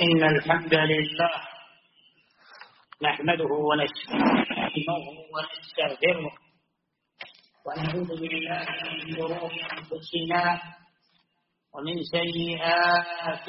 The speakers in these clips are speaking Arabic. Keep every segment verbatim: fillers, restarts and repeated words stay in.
إن الحمد لله نحمده ونستعينه ونستغفره ونعوذ بالله من شرور أنفسنا ومن سيئات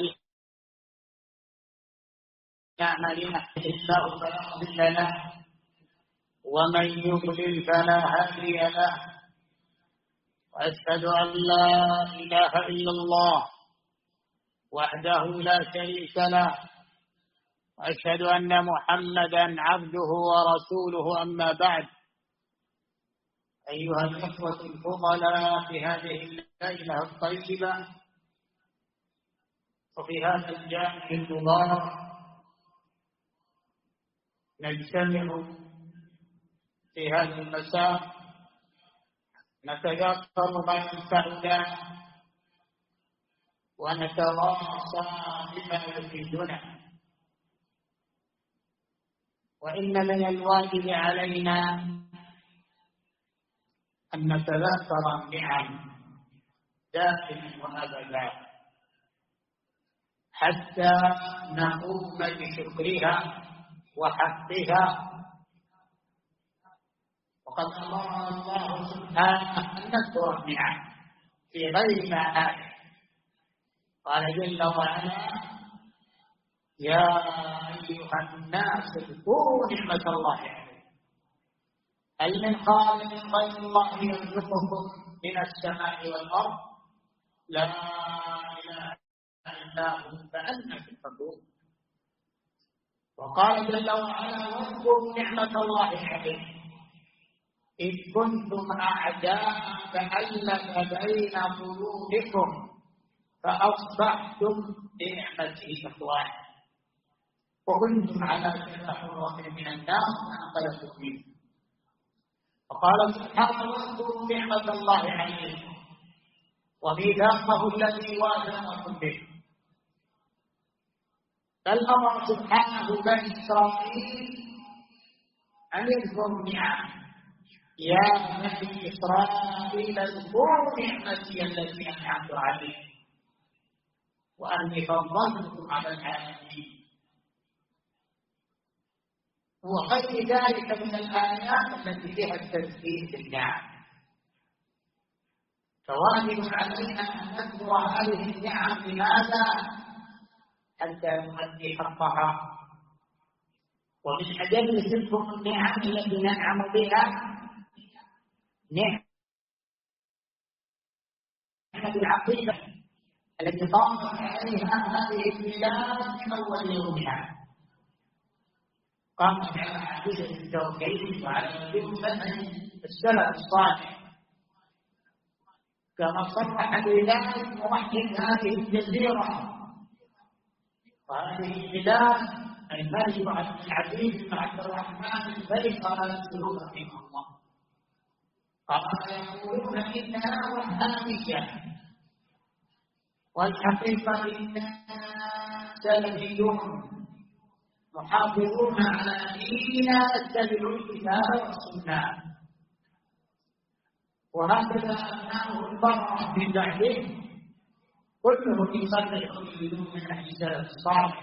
أعمالنا الله فلا مضل له ومن يضلل فلا هادي له وأشهد أن لا إله إلا الله وحده لا شريك له وأشهد أن محمدا عبده ورسوله أما بعد أيها الإخوة الفضلاء في هذه الليلة الطيبة وفي هذا الجامع المبارك نجتمع في هذا المساء نتذكر ما ينفعنا ونتواصى بما يفيدنا، وإن من الواجب علينا أن نتذكر النعم دائما وأبدا حتى نقوم بشكرها وحقها. وقد أمرنا الله سبحانه أن نذكر النعم في غير معاني. قال جل وعلا: يا أيها الناس اذكروا نعمة الله عليكم هل من خالق غير الله يرزقكم من السماء والأرض لا إله إلا هو فأنى تؤفكون. وقال جل وعلا: واذكروا نعمة الله عليكم إذ كنتم أعداء فألف بين قلوبكم فأصبحتم بنعمته إخوانا وكنتم على شفا حفرة من النار فأنقذكم منه. وقال سبحانه: واذكروا نعمة الله عليكم وميثاقه الذي واثقكم به. بل أمر سبحانه بني إسرائيل أن يذكروا النعم: يا بني إسرائيل اذكروا نعمتي التي أنعمت عليكم وأني فضلتكم على العالمين. وغير ذلك من الآيات التي فيها التذكير بالنعم. فواجب علينا أن نذكر هذه النعم. لماذا؟ حتى نؤدي حقها. ومن أجل تلكم النعم التي ننعم بها نعمة العقيدة التي قامت عليها هذه البلاد من أول يومها. قامت على عقيدة التوحيد وعلى منهج السلف الصالح، كما صرح بذلك موحد هذه الجزيرة وهذه البلاد الملك عبد العزيز بن عبد الرحمن الملك قال السلوك رحمه الله. قال: يقولون إننا وهابية والحقيقة إننا سلفيون محافظون على ديننا نتبع الكتاب والسنة. وهكذا أبناؤه البررة من بعده كلهم يصدقون بدون من السلف الصالح،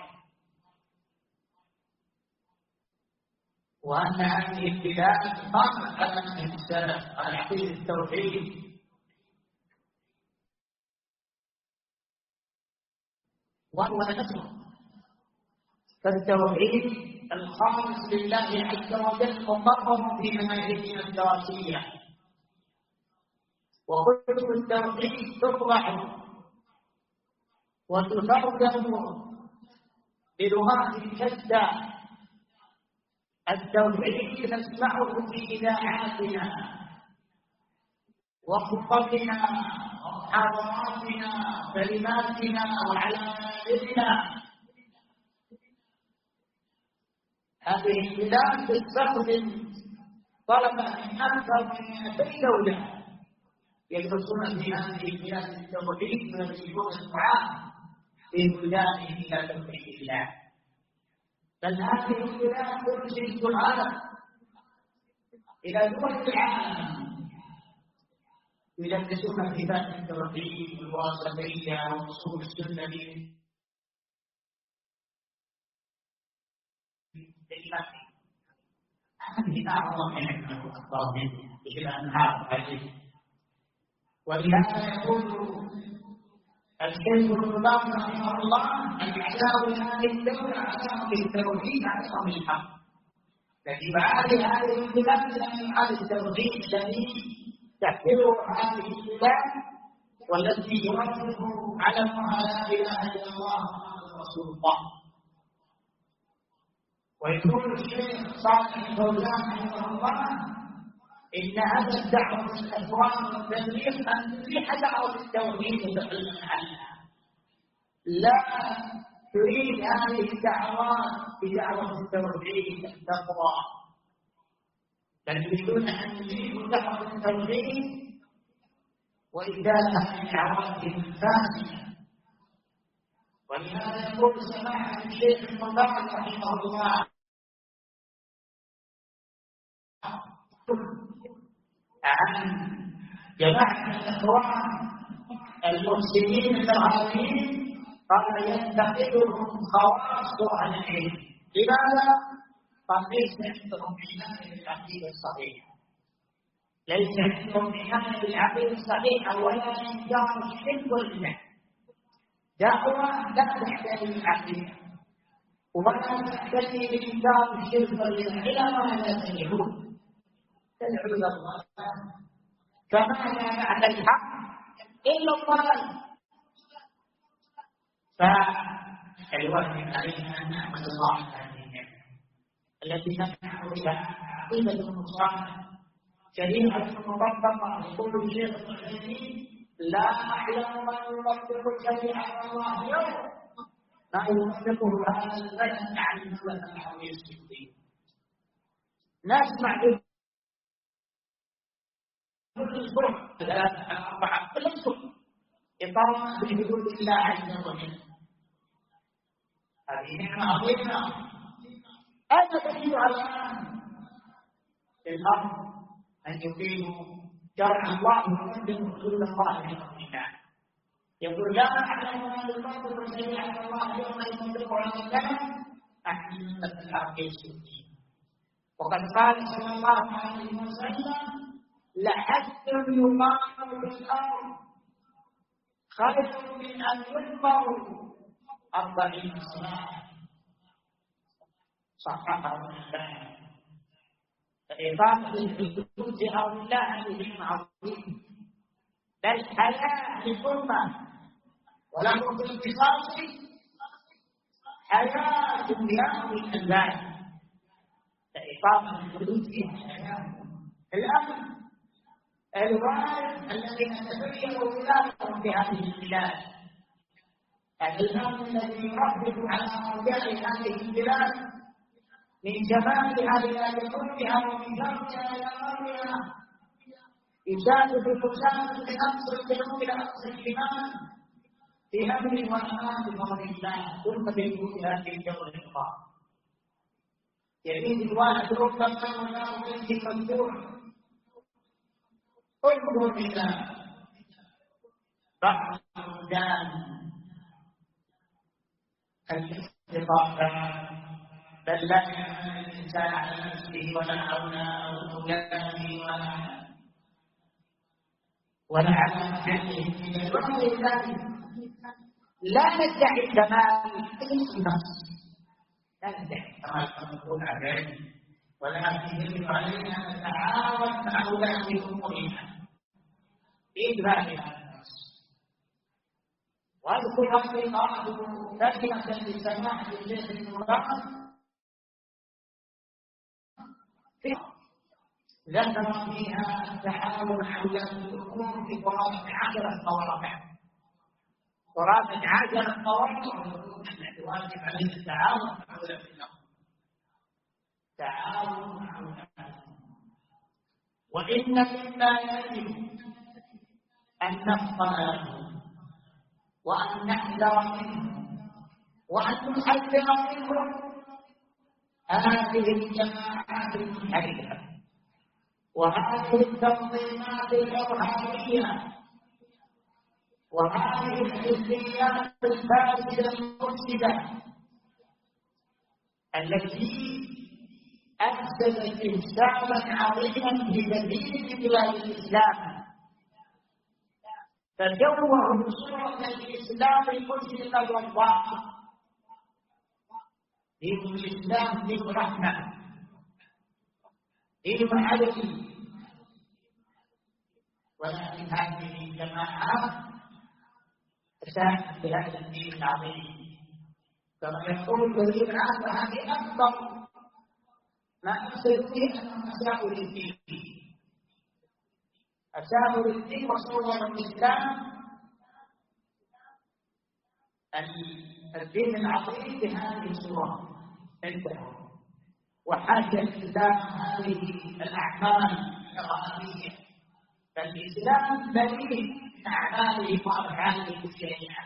وأن هذه البلاد قامت على منهج السلف على عقيدة التوحيد. وهو نفسه فالتوحيد الخالص لله عز وجل مقرر في مناهجنا الدراسية، وكتب التوحيد تطبع وتترجم بلغات شتى. التوحيد نسمعه في إذاعاتنا وخطبنا ومحاضراتنا وكلماتنا وعلى منابرنا. هذه البلاد تستخدم طلبة من أكثر من مئتي دولة يدرسون في هذه البلاد التوحيد ويرسلون الدعاء في بلادهم إلى توحيد الله. بل هذه البلاد ترسل الدعاء إلى دول العالم يلبسون كتاب التوحيد والواسطية وأصول السنة لله هذه أعظم من أنه أكبر منه مثل أنهار هذه. ولهذا يقول الشيخ ابن باز رحمه الله العداء لهذه الدولة عداء بالتوحيد أكثر من الحق، الذي بعد هذه البلاد لم يعد التوحيد الذي تحمله هذه البلاد والذي يوافق على لا إله إلا الله محمد رسول الله. ويقول الشيخ صالح الفوزان رحمه الله إن هذا الدعوة الأخوان والتبليغ أن تبيح دعوة التوحيد وتحل محلها، لا تريد هذه الدعوات بدعوة التوحيد التقوى، بل يريدون أن يجيبوا دعوة التوحيد وإزالة العوائد الفاسدة. ولهذا يقول سماحة الشيخ ابن باز رحمه الله عن جماعة الإخوان المسلمين الإرهابيين قال ينتقدهم خواص أهل العلم. لماذا؟ قال ليس عندهم إيمان بالعقيدة الصحيحة، ليس عندهم إيمان بالعقيدة الصحيحة ولا إنكار الشرك والبدع. دعوة لا تحتاج للعقيدة ولا تحتاج لإنكار الشرك والبدع، إلى ماذا تدعون؟ تدعو إلى الله، فما لا بعد الحق إلا الضلال. فالواجب علينا أن نعبد الله هذه النعمة التي نمنح بها عقيدة النصارى شريعة مطبقة. يقول الشيخ العثيمين لا أعلم من يطبق شريعة الله اليوم ما يطبقه هذا البلد عن الدولة العربية السعودية. نسمع كل أسبوع ثلاثة أربعة كل أسبوع إقامة بحدود الله عز وجل. هذه نعمة عظيمة. أين تجد الآن في الأرض أن يقيموا شرع الله ويقدموا حدود الله للمؤمنين؟ يقول لا أعلم من يطبق شريعة الله يوم يطبق على الناس أحسن من العربية السعودية. وقد قال صلى الله عليه وسلم لحد يقام في الأرض خير من أن يكبروا أربعين سنة. صححه الألباني. فإقامة الحدود هؤلاء أمر عظيم، بل حياة للأمة ولهم في القصاص حياة لهذه الألبان. فإقامة الحدود فيها حياة. الأمن الوارث الذين تبينوا خلافهم في هذه البلاد، الإمام الذي يربط على أرجاء هذه البلاد من جمالها إلى جنوبها ومن شرقها إلى غربها، يشاهد الحسام من أقصى الجنوب إلى أقصى الشمال في أمن وأمان بفضل الله ثم بوجود هذه الجو الإقامة. يزيد الواحد ربما ولا يمسك الجوع. انظر إلى بعض البلدان الاستطاعة بل لا يعمل الإنسان على نفسه ولا أبناء أولاده ولا ولا على محله من الوحي. لا ندعي الكمال في النفس، لا ندعي الكمال كما نقول عليه، ولكن يجب علينا أن نتعاون مع ولاة أمورنا بإجراء الناس. واذكر أني قرأت كلمة لسماحة الشيخ ابن باز ذكر فيها التعاون حول الأمور في قرابة عشرة مواضع. قرابة عشرة مواضع الواجب علينا التعاون حول الأمور. تعاون حول الأمور. وإن مما يجب أن نفقه وأن نحذر منه وأن نحذر منه هذه الجماعات المنحرفة وهذه التنظيمات الإرهابية وهذه الحزبيات الفاسدة المفسدة التي أفسدت إفسادا عظيما في كثير من بلاد الإسلام، فجوه صورة الإسلام المسلمة والواقع. دين الإسلام دين رحمة، دين عدل، ولكن هذه الجماعات أساءت بهذا الدين العظيم، كما يقول الذين آمنوا هذه أكبر ما أفسدوا فيه أنهم أساءوا للدين، أساءوا للدين وصوروا الإسلام الدين العظيم بهذه الصورة انتهوا، وحاشا الإسلام هذه الأعمال الإرهابية، فالإسلام بريء من أعماله وأفعاله الشريعة.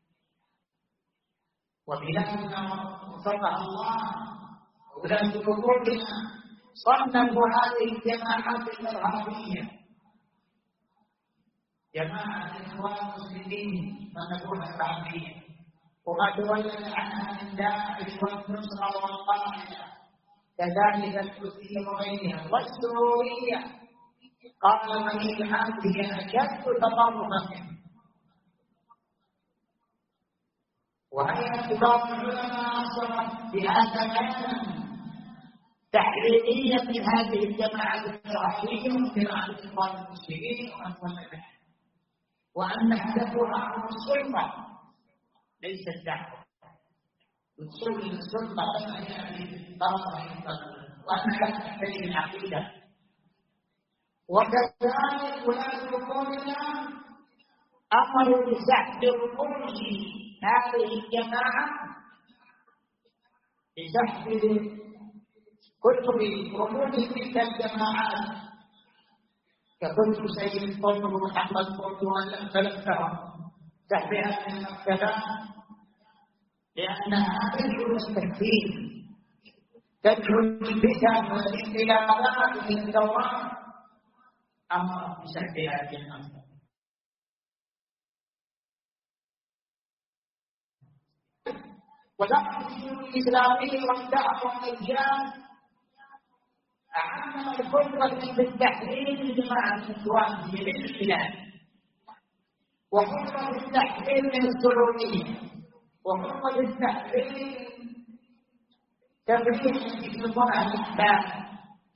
وبلادنا وفقها الله وولاة أمورنا صنفوا هذه الجماعات الإرهابية جماعة الإخوان المسلمين صنفوها إرهابية، وما تولد عنها من داعش والنصرة والقاعدة، كذلك الحوثية وغيرها والسورية. قال من هذه أشد تطرفا، وهي كبار العلماء أصرت بهذا العلم تحريرية من هذه الجماعة الإرهابية وجماعة الإخوان المسلمين وأنواعها، وأن هدفها هو السلطة ليس الدعوة، الوصول إلى السلطة كما يأتي طرفا وأنها لا تحتاج العقيدة. وكذلك ولاة أمورنا أمروا بسحب رؤوس هذه الجماعة، بسحب كتب رؤوس تلك الجماعات ككتب سيد قطب ومحمد قطب والأمثلة، سحبها من المكتبات لأنها تدعو التكفير، تدعو الفتن والانقلابات من الدوران، أمر بسحبها من المكتبات. وزعم الدين الإسلامي والدعوة والإرجاء أعلن الفرصة بالتحرير لجماعة الإخوان في البلاد، وفرصة التحرير من السعودية، وفرصة التحرير تبرير في صنع الأحباب.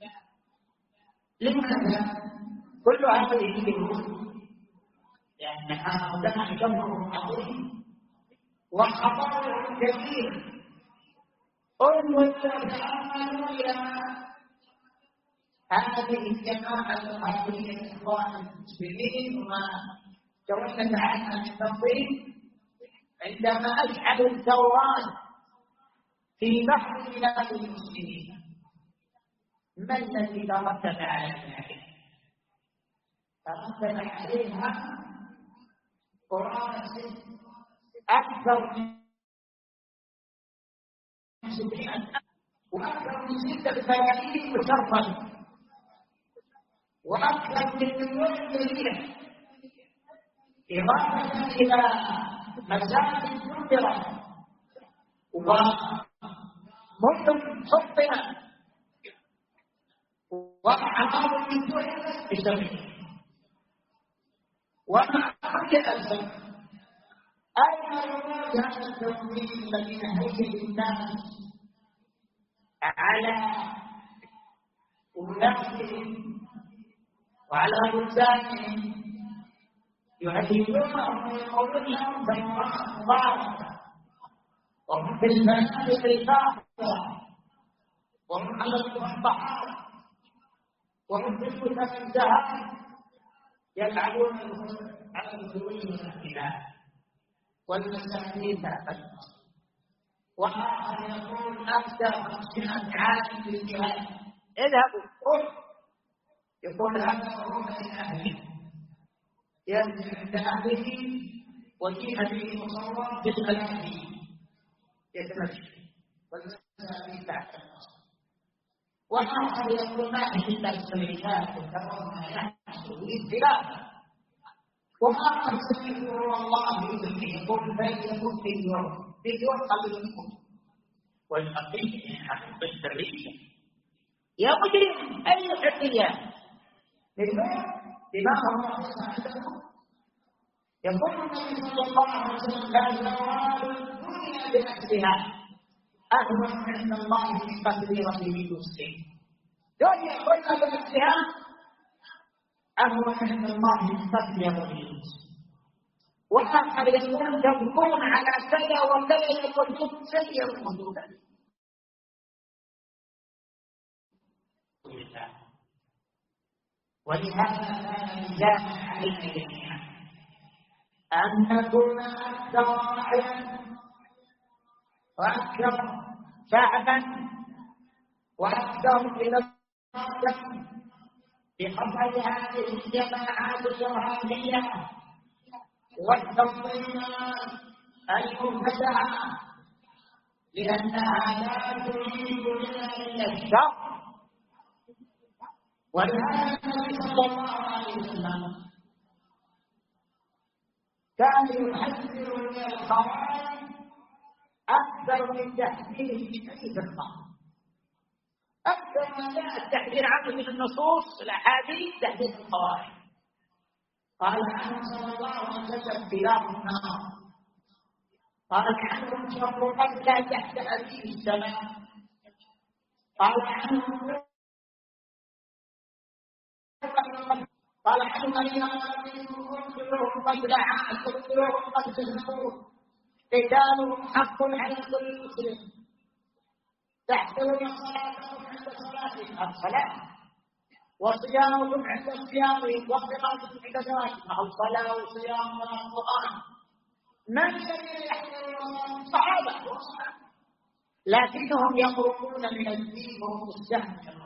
لماذا؟ كل هذه الشروط لأن هؤلاء جمع عظيم وخطر كبير. انظروا وتأملوا إلى هذه الجماعة الإرهابية الإخوان المسلمين وما تولد عنها من تنظيم، عندما أشعلوا الثورات في بحر بلاد المسلمين، ما الذي ترتب على ذلك؟ ترتب عليها قرابة أكثر من سبعين وأكثر من ستة ملايين مشرفة، وأكثر من مليون جريمة، إضافة إلى مساجد منكرة ومدن حطمت وأعراض من تحدث بسببه. ومع كل الأسف أين يموت هذا التنظيم الذي هيئ الناس على أولادهم وعلى بلدانهم، يهددونهم ويقولون لهم ثمرات مباركة، وهم في المنازل الفاخرة، وهم على المصباحات، وهم في المنتزهات يلعبون على الخروج من الخلاف والمساكين تحت النصر. وآخر يقول أكثر خمسين عام في الجهاد، اذهبوا روح، يقول هذا هو من أهله، ينزل عند أهله وجيء به مصور بخلافه يتمشى والمساكين تحت النصر. وآخر يقول ما هي إلا السليمات وترون ما يحصل بالخلاف. وآخر سمعه والله يقول بل يكون في اليوم في اليوم قبل منكم والحقيقة حقيقة الرئيسة يا مجرم أي حرية لماذا الله يقول النبي صلى الله عليه وسلم لا زوال الدنيا بنفسها أهون عند الله من قتل رجل مسلم. دنيا كلها بنفسها أهون عند الله من قتل رجل مسلم. وآخر يقول تبقون على كذا وكذا يقولون سيء الحدود. ولهذا كان لزاما علينا جميعا أن نكون أكثر وعيا وأكثر شعبا وأكثر إلى بخطر هذه الجماعات الإرهابية والتنظيمات المبتدعة، لأنها لا تريد إلا الشر. ولهذا النبي صلى الله عليه وسلم كان يحذر من الخوارج أكثر من تحذيره من أي فرقة، أكثر ما جاء التحذير عنه من النصوص الأحاديث تحذير الخوارج. قال عنه صلى الله عليه وسلم كلاب النار، قال عنهم شر قتلى تحت أبيه السماء، قال عنهم قال عنهم كلهم قد دعا كلهم قد كذبوا، قتالهم حق على كل مسلم، تحترم صلاتهم عند صلاتهم الصلاة، وصيامهم عند صيامهم، وقراءتهم عند قراءتهم، أو صلاة وصيام والقرآن. من الذين يحترمون الصحابة والصحابة، لكنهم يخرجون من الدين وهم السهم.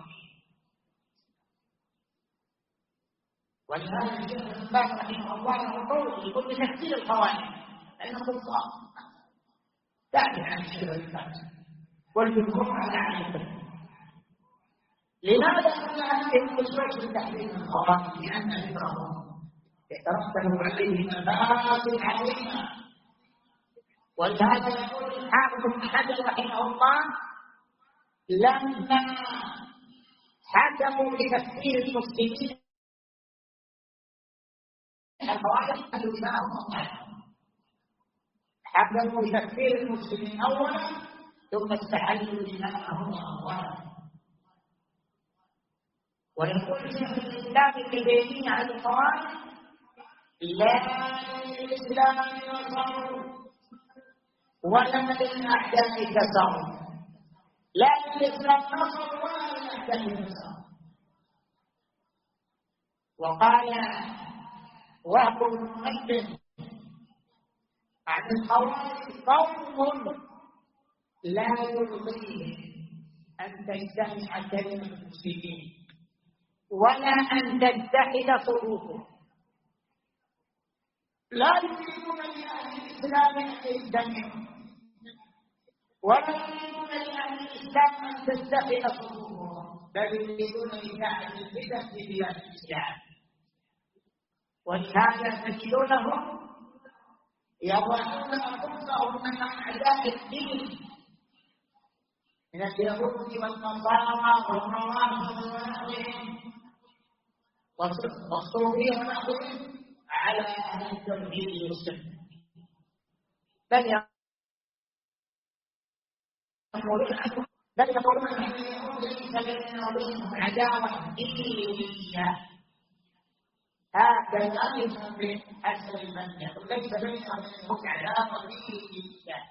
ولهذا الشيخ ابن باز رحمه الله يقول يقول بتحذير الخوارج لأنه كفار، تعرف عن الشيخ ابن باز والجمهور على عقيدته. لماذا كل هذه الخصوص من تحذير الخوارج؟ لأن ذكرهم يترتب عليه مفاسد عظيمة. ولهذا يقول الحافظ ابن حجر رحمه الله لما حكموا بتكفير المسلمين حكموا بتكفير المسلمين أولا ثم استحلوا دماءهم وأموالهم. ويقول شيخ الإسلام ابن تيمية عن الخوارج لا للإسلام نصر ولا للأعداء كسر، لا للإسلام نصر ولا للأعداء كسر. وقال وهب المنبه عن الخوارج قوم لا يرضيهم أن تجتمع كلمة المسلمين ولا أن تتحد صفوفهم، لا يريدون لأهل الإسلام أن يجتمعوا ولا يريدون لأهل الإسلام أن تتحد صفوفهم، بل يريدون لأهل البدع في بلاد الإسلام. ولهذا تجدونهم يضعون أنفسهم من أعداء الدين من اليهود والنصارى والروافض ونحوهم والصوفية ونحوهم على أهل التوحيد والسنة، بل يقولون عنهم بل يقولون أن اليهود ليس بيننا وبينهم عداوة دينية، هكذا يسمى حسن المنة، وليس بيننا وبينهم عداوة دينية.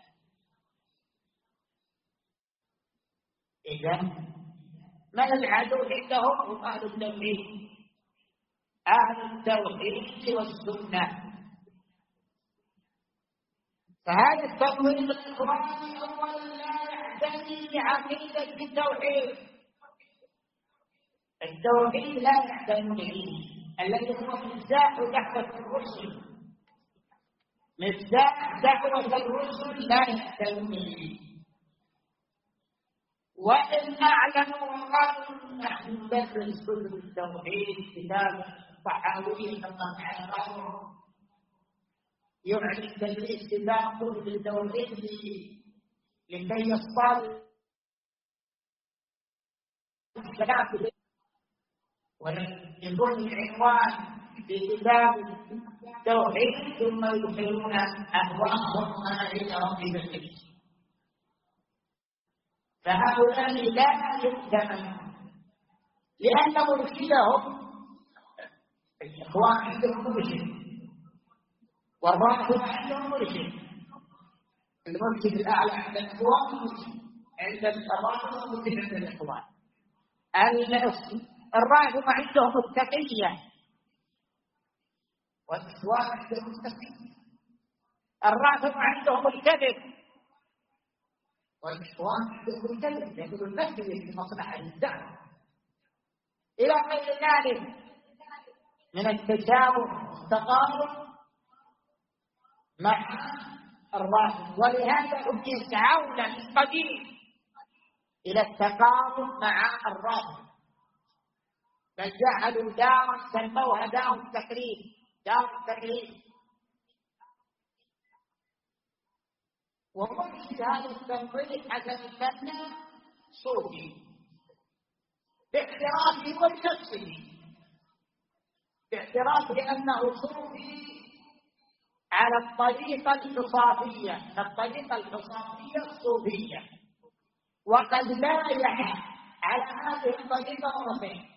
إذا من العدو عندهم؟ هم أهل التوحيد، أهل التوحيد والسنة. فهذا التطوير القرآني أولا لا يعتني بعقيدة التوحيد، التوحيد لا يعتني به، الذي هو مفتاح دعوة الرسل، مفتاح دعوة الرسل لا يعتني به. وإن أعلنوا وقالوا نحن ندرس كتب التوحيد كتاب صحاوي كما على بعضهم يعلن تدريس كتاب كتب التوحيد لكي يصطاد الكلام ويكون العنوان في كتاب التوحيد ثم يدخلون أهواءهم عند ربهم الكريم. فهؤلاء لا يؤتمن لأن مرشدهم الإخوان عندهم مرشد والرافضة عندهم مرشد. المرشد الأعلى عند الإخوان مرشد، عند الرافضة مرشد عند الإخوان. الرافضة عندهم التقية والإخوان عندهم التقية. الرافضة عندهم الكذب والإخوان عندهم الكذب، يقولون النكذب في مصلحة الدعوة إلى غير ذلك من التشابه والتقارب مع الرافضة. ولهذا هم يسعون من قديم إلى التقارب مع الرافضة، بل جعلوا دارا سموها دار التقليد، دار التقليد. ومرشد هذا التنظيم حسن البنا صوفي باعترافه ونفسه، باعتراف بأنه صوفي على الطريقة الحصافية، الطريقة الحصافية الصوفية، وقد بايع على هذه الطريقة مرتين.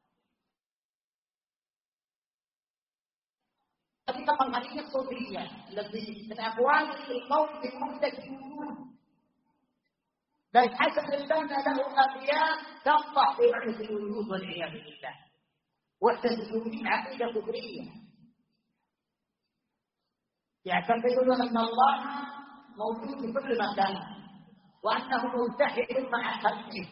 الطريقة القمرية الصوفية التي من أقوال القول في مدة الوجود، بل حسن البنا له أبيات تفضح في وحدة الوجود والعياذ بالله. وحدة الوجود عقيدة كفرية، يعتقدون أن الله موجود في كل مكان وأنه ملتحق مع خلقه.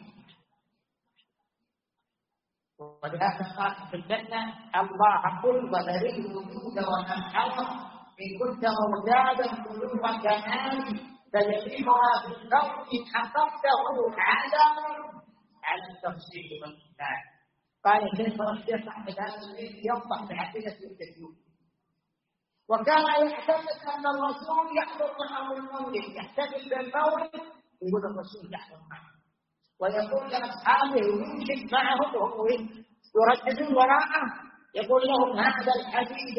ولهذا قال في الجنة: الله قل وذري الوجود ومن حضر إن كنت مرتادا قلوب كمال فيجريها في الكون إن حققته عدم على التفصيل والإثبات. قال الشيخ الشيخ أحمد هذا الذي يوضح بعقيدة التكوين، وكان يعتقد أن الرسول يحضر معه المولد، يحتفل بالمولد يقول الرسول يحضر معه، ويقول لأصحابه يمشي معهم وهو يرددون وراءه، يقول لهم هذا الحبيب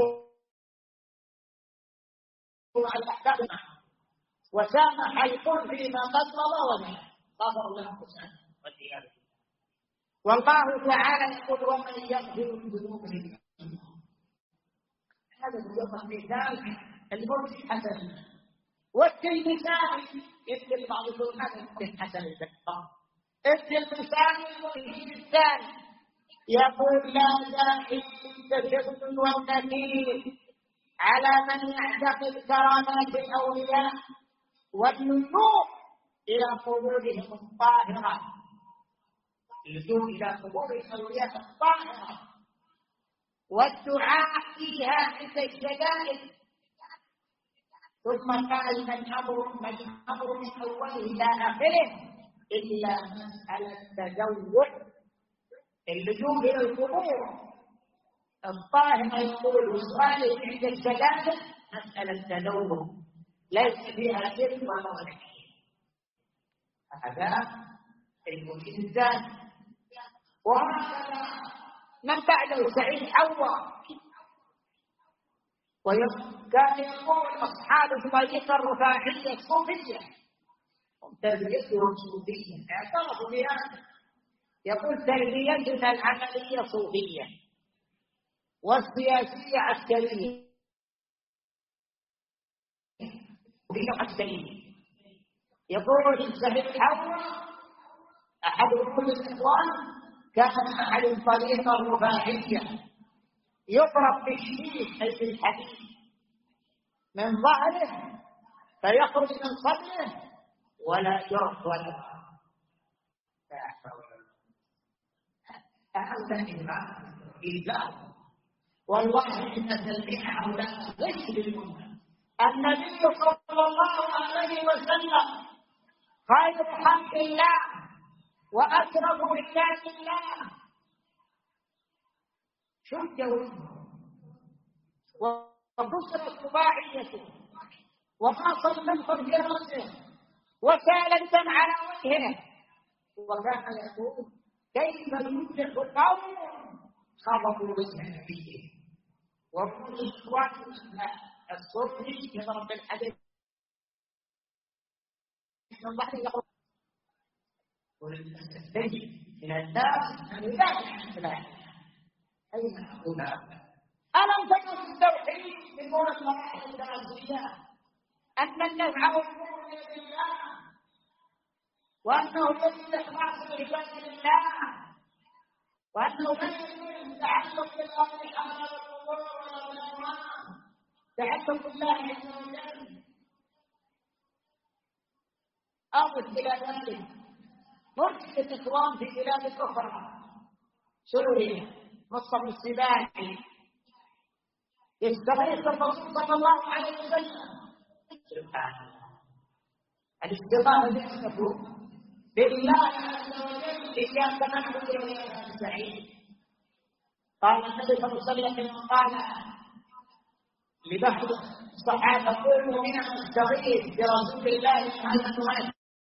والأحباب معه، وسامح الكل فيما قد مضى وما غفر له سامح والعياذ بالله. والله تعالى يقول: ومن يغفر الذنوب إلا الله. هذا هو مثال المرشد حسن. والتلمساني ابن بعض هذا من حسن البنا. التلمساني المرشد الثاني يقول: لا داعي للتشدد والنكير على من يعتقد كرامات الأولياء واللجوء إلى قبورهم الطاهرة، اللجوء إلى قبور الأولياء الطاهرة والدعاء فيها عند الشدائد. ثم قال: من أمر من أمر من أوله إلى آخره إلا مسألة التزوج، اللجوء إلى القبور الطاهرة. يقول: وسؤاله عند الشدائد مسألة التزوج ليس فيها شرك ولا غيره. هذا المرشد الثاني. وهذا من بعده سعيد حواء، وكان يقول أصحاب الطريقة الرفاعية الصوفية هم تربيتهم صوفية، اعترفوا بهذا. يقول: تربيتنا العملية صوفية والسياسية عسكرية عسكرية. يقول سعيد حواء أحد رموز الإخوان كان أحد الطريقة الرفاعية يضرب بالشيش أي بالحديد من ظهره فيخرج من صدره ولا يرد ولا هذا إذا والله إن تلميح هؤلاء ليس بالأمة. النبي صلى الله عليه وسلم خير خلق الله وأشرف رجال الله، شد وجهه وبصرت رباعيته وخاص المنفر في رأسه وسال الدم على وجهه، وكان يقول: كيف يفلح قوم خربوا وجه نبيهم. وكل إخوان الصبري يضرب بالحديث من بعد يقول وللأسف تجد من الناس من يدافع عن الإسلام. أين هؤلاء؟ ألم تكن التوحيد من نور المراحل التنازلية أن النفع والضر بيد الله، وأنه يجب الإخلاص لعباد الله، وأنه لا يجوز تعلق بالأمر الأمر والأمور والأموال، تعلق بالله عز وجل. أضف إلى ذلك مرشد إخوان في بلاد أخرى، سوريا، مصطفى السباعي يستغيث الرسول صلى الله عليه وسلم. سبحان الله، الاستغاثة بالرسول بالله عز وجل إياك نعبد وإياك نستعين. قال النبي صلى الله عليه وسلم قال لبعض الصحابة قولوا منا نستغيث برسول الله صلى الله عليه وسلم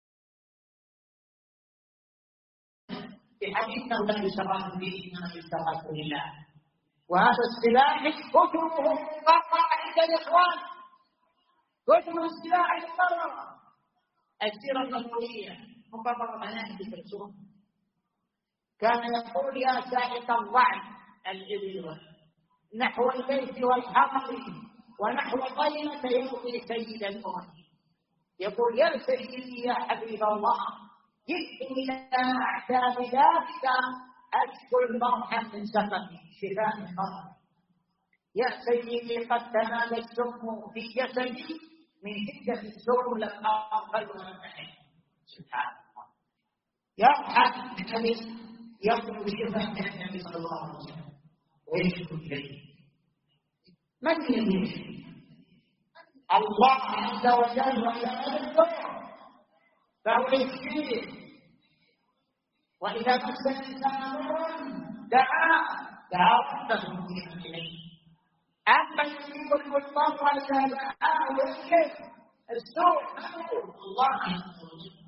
في حديث لا يستغاث به إنما يستغاث بالله. وهذا السلاح كتبه مقررة عند الإخوان، كتب السلاح المقررة، السيرة النبوية مقررة مناهج الرسول. كان يقول يا سائق الضعن الإبل نحو البيت والحقل ونحو طينة يبغي سيد الأمم، يقول يا سيدي يا حبيب الله جئت إلى أعتاب ذاتك أشكو المرحا من سقمي شفاء المرض. يا سيدي قد تمادى السم في جسدي من شدة السم لم أقبل ولم أحد. سبحان الله، يضحك النبي يطلب شفاء النبي صلى الله عليه وسلم ويشكو إليه. من يدري الله عز وجل ولا يذكر فهو يشفيه. وإذا مس الإنسان ضر دعا دعا ربه منيبا إليه. أما يجيب المضطر إذا دعاه ويكشف السوء منه الله عز وجل.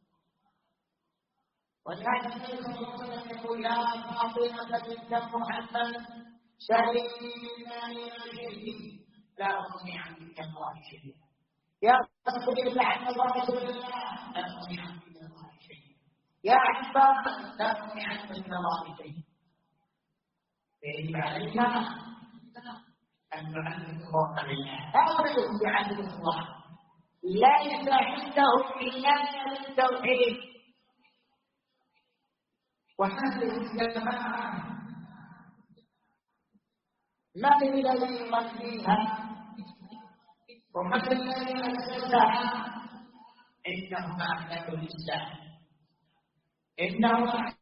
ولهذا النبي صلى الله عليه وسلم يقول يا فاطمة بنت محمد سلمي من مالي وشركي لا أغني عنك الله شيئا. يا رسول الله عن رسول الله لا أغني عنك الله شيئا. يا عباد لا أغني عنك الله شيئا. فيجب علينا أن نعلم الله بالله. هذا يجب على الله ليس عنده إلا التوحيد. وهذه الجماعة ما الذي يغنيها وما الذي أسسها؟ إنهم أهل الإسلام، إنهم أهل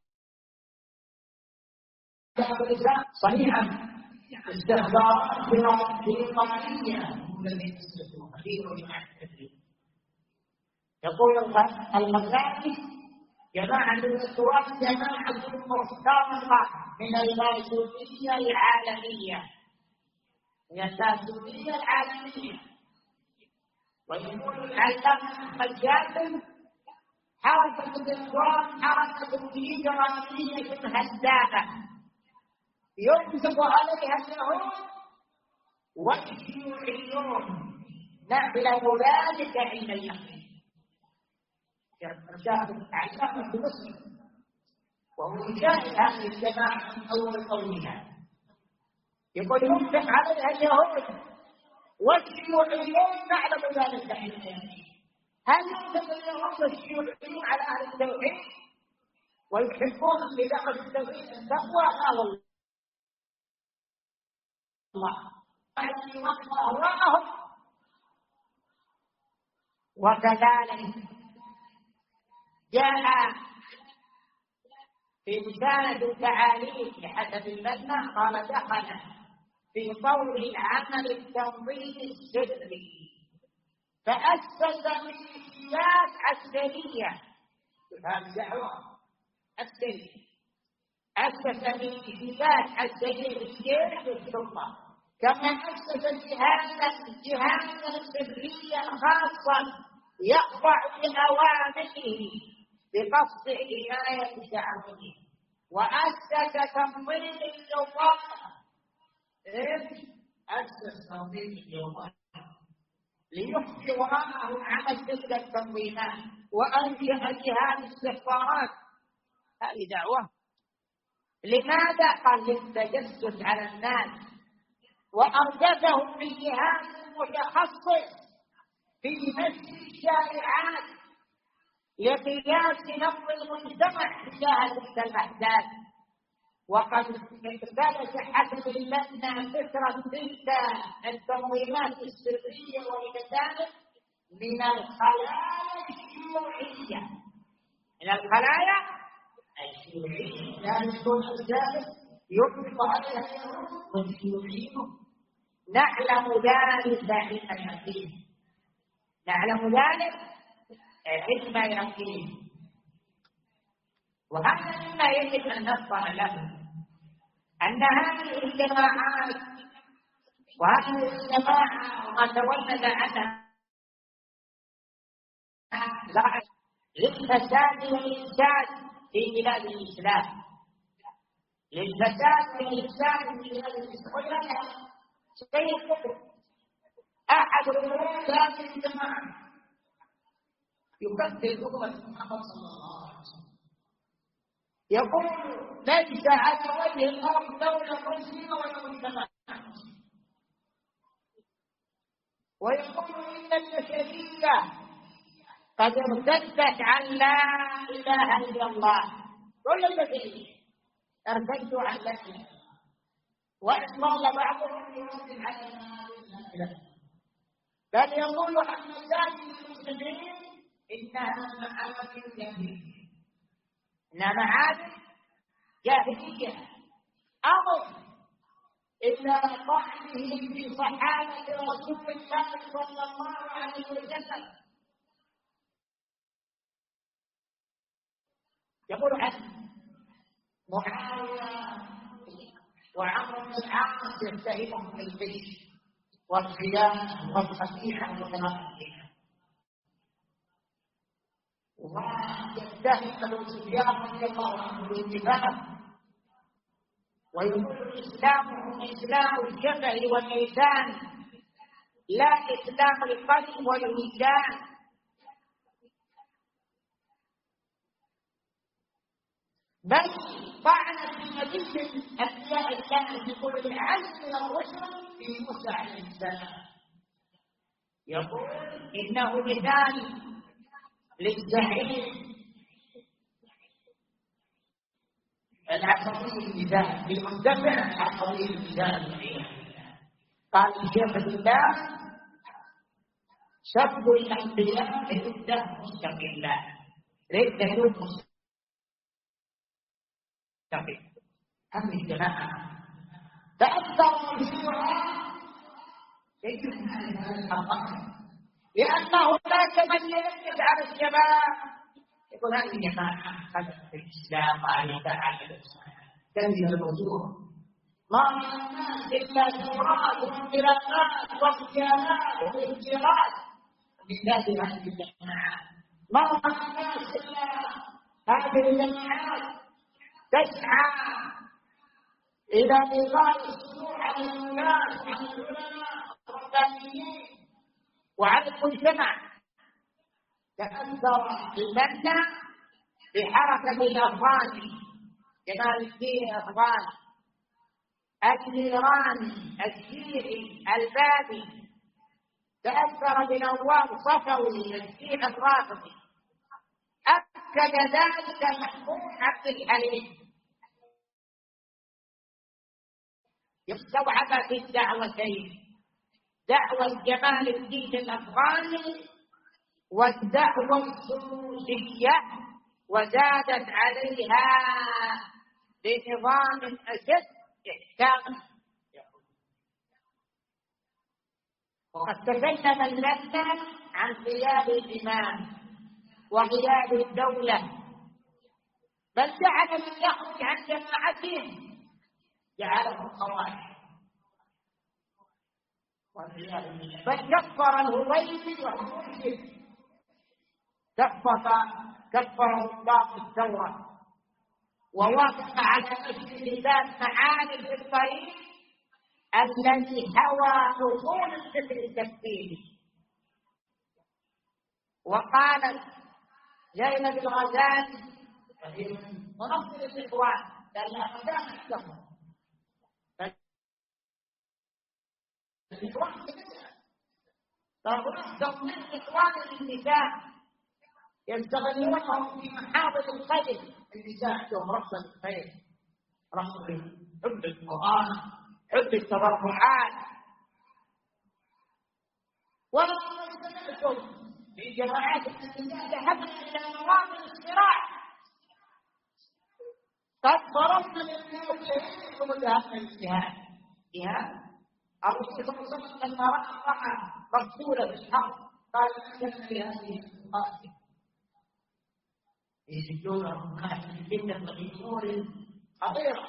الإسلام صحيحا. استخبارات في قضية الذي أسسوها في جماعة التكليف. يقول الغزالي جماعة الإخوان جماعة مختلطة من الماسونية العالمية، من الماسونية العالمية. ويقول العلامة أحمد جابر حركة الإخوان حركة إجرامية هدامة ينصب عليها اليهود والشيوعيون، نعلم ذلك عند اليقين. شاهد علامة مسلم وهو شاهد هذه الجماعة من أول قولها، يقول ينفق عليها اليهود والشيوعيون، نعلم ذلك عند اليقين. هل ينفق اليهود والشيوعيون على أهل التوحيد ويحبون بداخل التوحيد التقوى؟ لا والله، الله وراءهم. وكذلك جاء في رسالة التعاليم لحسب المبنى قال دخل في طور العمل التنظيم السري فأسس ميليشيات عسكرية. هذه الدعوة عسكرية، أسس ميليشيات عسكرية للجيش والشرطة، كما أسس جهازا جهازا سريا خاصا يخضع لأوامره بقصد حماية شعبه. وأسس تنظيم الجوال. إيش؟ أسس تنظيم الجوال ليخفي وراءه عمل تلك التنظيمات، وأنشأ جهاز استخبارات. هذه دعوة. لماذا؟ قال للتجسس على الناس، وأردفهم في جهاز متخصص في نشر الشائعات لقياس نبض المجتمع تجاه تلك الأحداث. وقد اقتبس حسب اللجنة فكرة تلك التنظيمات السرية والكتابة من الخلايا الشيوعية، من الخلايا الشيوعية، يعني يكون الثالث يطلق عليها الشيوعيون. نعلم ذلك علم يقين، نعلم ذلك علم يقين. وهذا مما يجب أن نفطن له، أن هذه الجماعات وهذه الجماعة وما تولد عنها للفساد والإفساد في بلاد الإسلام، للفساد والإفساد في بلاد الإسلام. شيء أحد رؤوس هذه الجماعة يكفر أمة محمد صلى الله عليه وسلم، يقول ليس على وجه الأرض دولة مسلمة ولا مجتمع، ويقول إن البشرية قد ارتدت عن لا إله إلا الله. كل البشرية ارتدوا عن لا إله إلا الله، وإصمال بعضهم يرد على لا إله إلا الله، بل يقول عن مساجد المسلمين إنها معابد جاهلية، إنها معابد جاهلية. أمر إلا طعنهم في صحابة رسول الله صلى الله عليه وسلم. يقول عن معاوية وعمرو بن العاص يتهمهم بالغش والخيانة والخديعة والمنافقة، ويتهم ابو سفيان رضي الله عنه بالنفاق، ويقول اسلامهم اسلام الجبل والميزان لا اسلام القلب والوجدان. بل طعن في نبي انبياء الله يقول العزم من الرسل في موسى عليه السلام، يقول انه مثال للزعيم العصبي المثال للمندفع العصبي المثال. قال الشيخ الله سب الانبياء رده مستقله، رده مستقله. هذه الجماعه تاثروا بالشيوعيه يجب ان هذا لأنه لا من يركز على الشباب يقول هذه جماعة خلق في الإسلام وعلى تعالى تنزل الوجوه، ما من الناس إلا ثورات وانقلابات واغتيالات وانفجارات من هذه الجماعات، ما من الناس إلا هذه الجماعات تسعى إلى إلغاء السرور على الناس وعلى العلماء والربانيين وعلى المجتمع. تأثر المنة بحركة الأفغاني جمال الدين الأفغاني، الإيراني الشيعي البابي، تأثر بنواب صفوي الشيعي الرافضي. أكد ذلك محمود عبد الحليم، استوعب في الدعوتين، دعوة جمال الدين الأفغاني والدعوة السروسية، وزادت عليها بنظام أشد إحكاما. وقد تكلم اللجنة عن غياب الإمام وغياب الدولة، بل جعل من يخرج عن جماعتهم جعلهم خوارج، بل كفر الهويبي وهو مرشد، كفر كفر الله الثورة ووافق على نشر لسان معاني في الطريق الذي هوى اصول الفكر التكفيري. وقالت زينب الغزالي منظر الاخوان قال لها مدام احتفظ الاخوان فهناك من اخوان النساء يستغلونهم في محاضر الخير. النساء عندهم رغبه الخير، رغبه حب القران، حب التبرعات. ولو سمعتم في جماعات النساء ذهبنا الى مواطن الصراع، قد ضربنا للمسلمين ثم ذهبنا للجهاد. جهاد الرسول صلى الله عليه وسلم لما راى رسولا بالحق قال انا في هذه القاتل يجدونهم جدا بامور خطيره.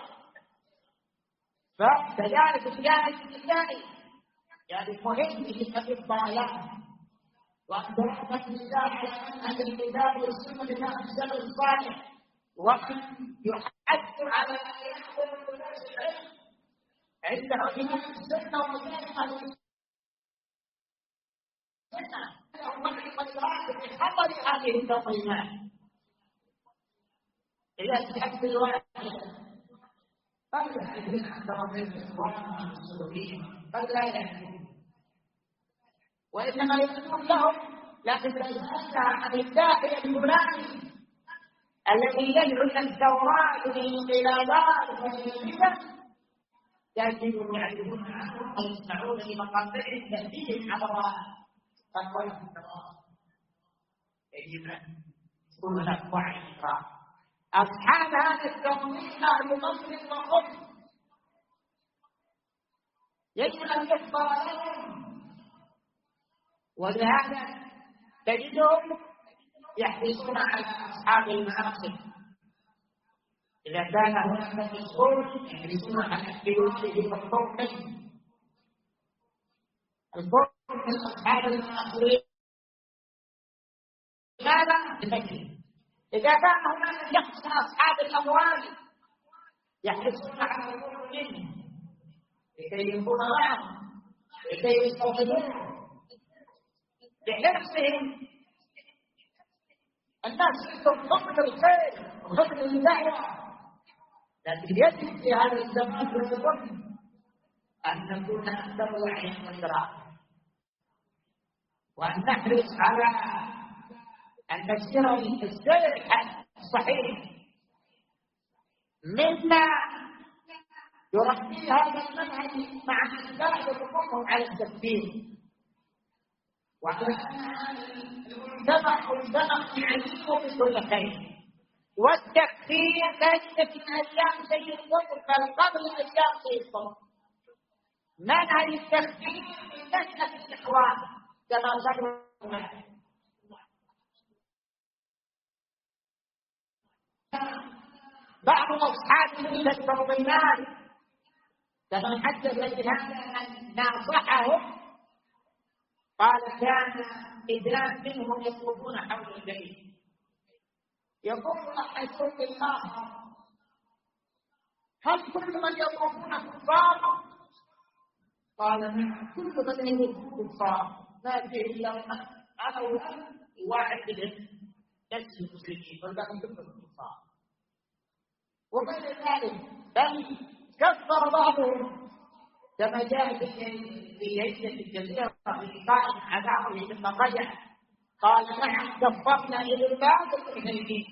فكذلك الجانب النسائي يعني مهم في الضياع، وان ترحمه النساء على منهج الكتاب والسنه لله السلف الصالح، وان يحث على ان يحضر الناس العلم عند علماء السنه ومشايخ اهل السنه هم القدرات في خطر هذه التنظيمات. إذا تحب الواحد قد لا يحب أكثر من الإخوان السلوكيين، قد لا يحب، وإنما يقول لهم لكن تسألت عن الداعية الفلاني الذي يدعو إلى الثورات والانقلابات والفتن تجدهم يعرفون عنه ويسمعون لمقاطع تهديد على تقوى الثورات. يجب أن يكون هناك وعي. أصحاب هذا التنظيم أهل مصر وقدس يجب أن يحضر لهم، ولهذا تجدهم يحرصون على أصحاب المناصب. إذا كان هناك مسؤول يحرصون على بيوته والقرب منه، القرب من أصحاب المناصب. لماذا؟ لتجري. إذا كان هناك شخص من أصحاب الأموال يحرصون على القرب منه لكي يكون معهم، لكي يستوعبوه بحرصهم. الناس عندهم حب الخير وحب الدعوة، لكن يجب في هذا الزمان والوقت أن نكون أكثر وعيا وإدراكا، وأن نحرص على أن نسير السير الصحيح مما يربي هذا المنهج مع الإنسان يقوم على التكفير، وعلى أن المجتمع مجتمع يعلمه بكل خير. والتكفير ليس في أيام سيد القطر بل قبل أيام سيد القطر. منهج التكفير من نشأة الإخوان كما ذكرنا. بعض أصحاب التنظيمات كما حدث بهذا أن ناصحهم قال كان إدراك منهم يطوفون حول البيت يقول أحسن الله هل كل من يطوفون كفار؟ قال نعم كل من يطوفون كفار، ما فيه إلا أنا واحد منهم نفس المسلمين والباقي كلهم كفار. وغير ذلك بل كفر بعضهم كما جاء في عدة الجزيرة في لقاء عداوه ثم رجع قال نعم كفرنا إلى البعض الحديثين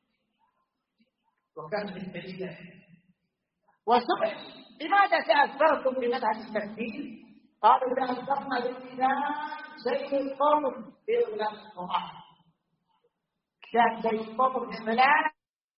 وكان في الدليل. وسئل لماذا تأثرتم بمنهج التكفير؟ قالوا تأثرنا بالإمام سيد القوم في إغلاق القرآن. كان سيد القوم في ملان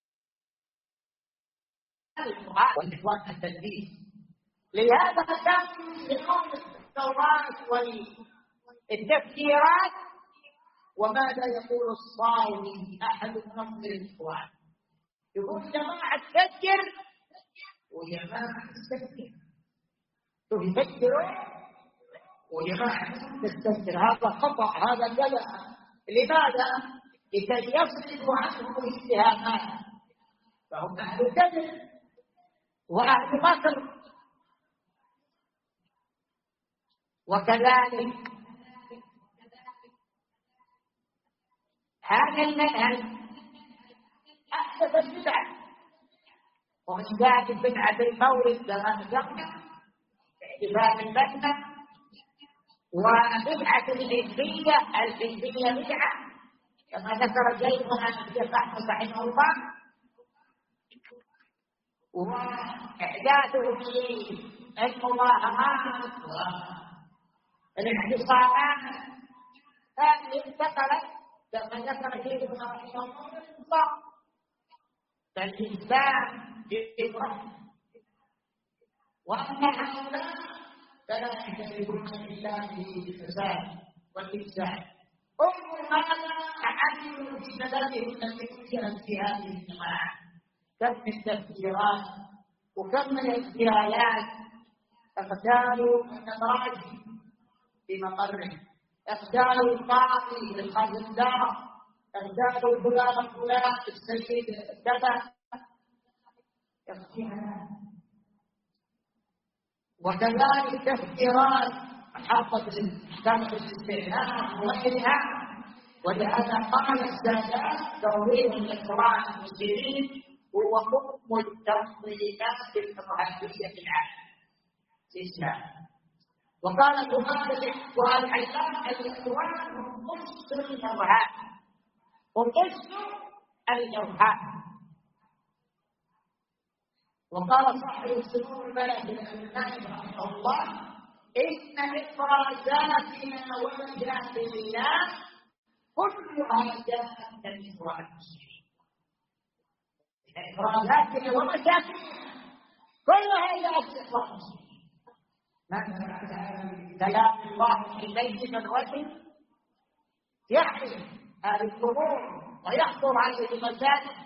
القرآن والإخوان التدليس. لهذا كان يقوم الثورات والتفكيرات. وماذا يقول الصاوي أحد منظر الإخوان؟ يقول جماعة تفكر وجماعة تستفكر، تفكروا وجماعة تستفكر. هذا خطأ، هذا كذا. لماذا؟ لكي يصرفوا عنه الاتهامات فهم أهل الكذب وأهل مكر. وكذلك هذا المنهج أحدث البدعة، ومن ذلك بدعة المولد كما ذكرنا احتفال البدنة، وبدعة الحزبية الحزبية بدعة كما ذكر شيخنا الشيخ أحمد رحمه الله، وإحداثه في المظاهرات والاعتصامات هذه انتقلت كما ذكر شيخنا رحمه الله فالإنسان بالرحمة، وأن هؤلاء فلا يعترفون بالله بالفساد والإفساد. انظر ماذا عملوا في بلدهم التي انشأت في هذه الجماعة، كم من التفجيرات وكم من الاغتيالات، اغتالوا النمراج في مقره، اغتالوا القاضي الخزندار، اغتالوا فلان فلان السيد كذا، وكذلك تفجيرات محطة محكمة الاستئناف وغيرها. ولهذا قال السادات توحيد الإخوان المسلمين هو حكم التنظيمات الإرهابية في العالم الإسلامي. وقال تمارس والعلام الإخوان هم قسط الإرهاب، هم قسط الإرهاب. وقال صاحب السمو الملكي الأمين رحمه الله إن إفرازاتنا ومشاكلنا كلها جاءت من الإخوان المسلمين. إفرازاتنا ومشاكلنا كلها جاءت من الإخوان المسلمين. كلام الله في بيت من رجل يحكي هذه الأمور ويحضر عليه المساجد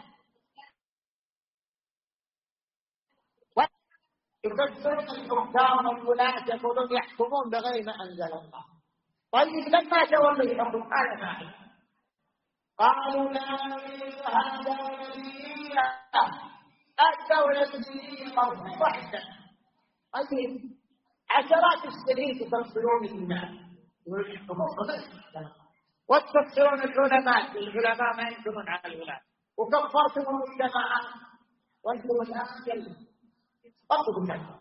يكثرون الحكام والولاة يقولون يحكمون بغير ما أنزل الله. طيب لما تولوا الحكم قال معي قالوا لا نريد هذا ولدينا الدولة الدينية مرفوضة عندنا. طيب عشرات السنين تفصلون الناس ويحكمون وتفصلون العلماء، العلماء ما ينكرون على الولاة، وكفرتم المجتمعات وانتم الآن أطلب منه.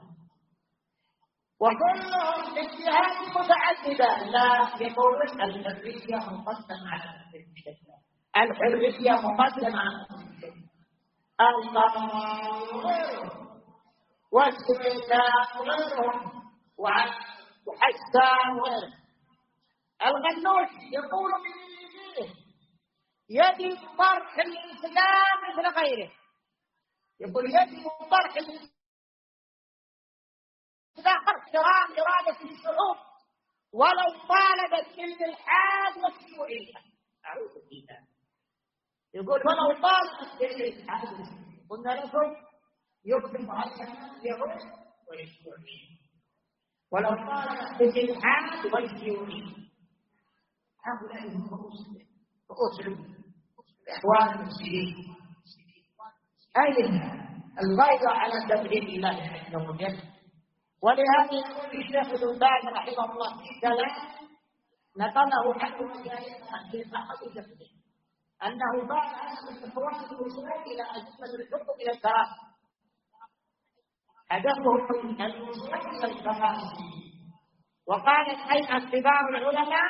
وكلهم اجتهاد متعددة لا يقولون الحرية مقدمة على الحرية، الحرية مقدمة على الحرية، القانون غيرهم والسميتان غيرهم وحسان غيرهم. الغنوش يقول من يجب طرح الإسلام مثل غيره، يقول يجب طرح الإسلام داخل احترام إرادة الشعوب ولو طالبت بالإلحاد والشيوعية. أعوذ بالله. يقول ولو طالبت بالإلحاد قلنا لكم يكتب عليها اليهود والشيوعية، ولو طالبت بالإلحاد والشيوعية. هؤلاء هم رؤوس الإخوان المسلمين. أين الغيرة على تبرير الله عز وجل؟ ولهذا يقول الشيخ ابن باز رحمه الله في كلام نقله عنه مشايخنا في صحة جسده أنه بعد أن الإخوان الوصول إلى أزمة الحكم إلى الكراسي، هدفهم الوصول إلى الكراسي. وقالت هيئة كبار العلماء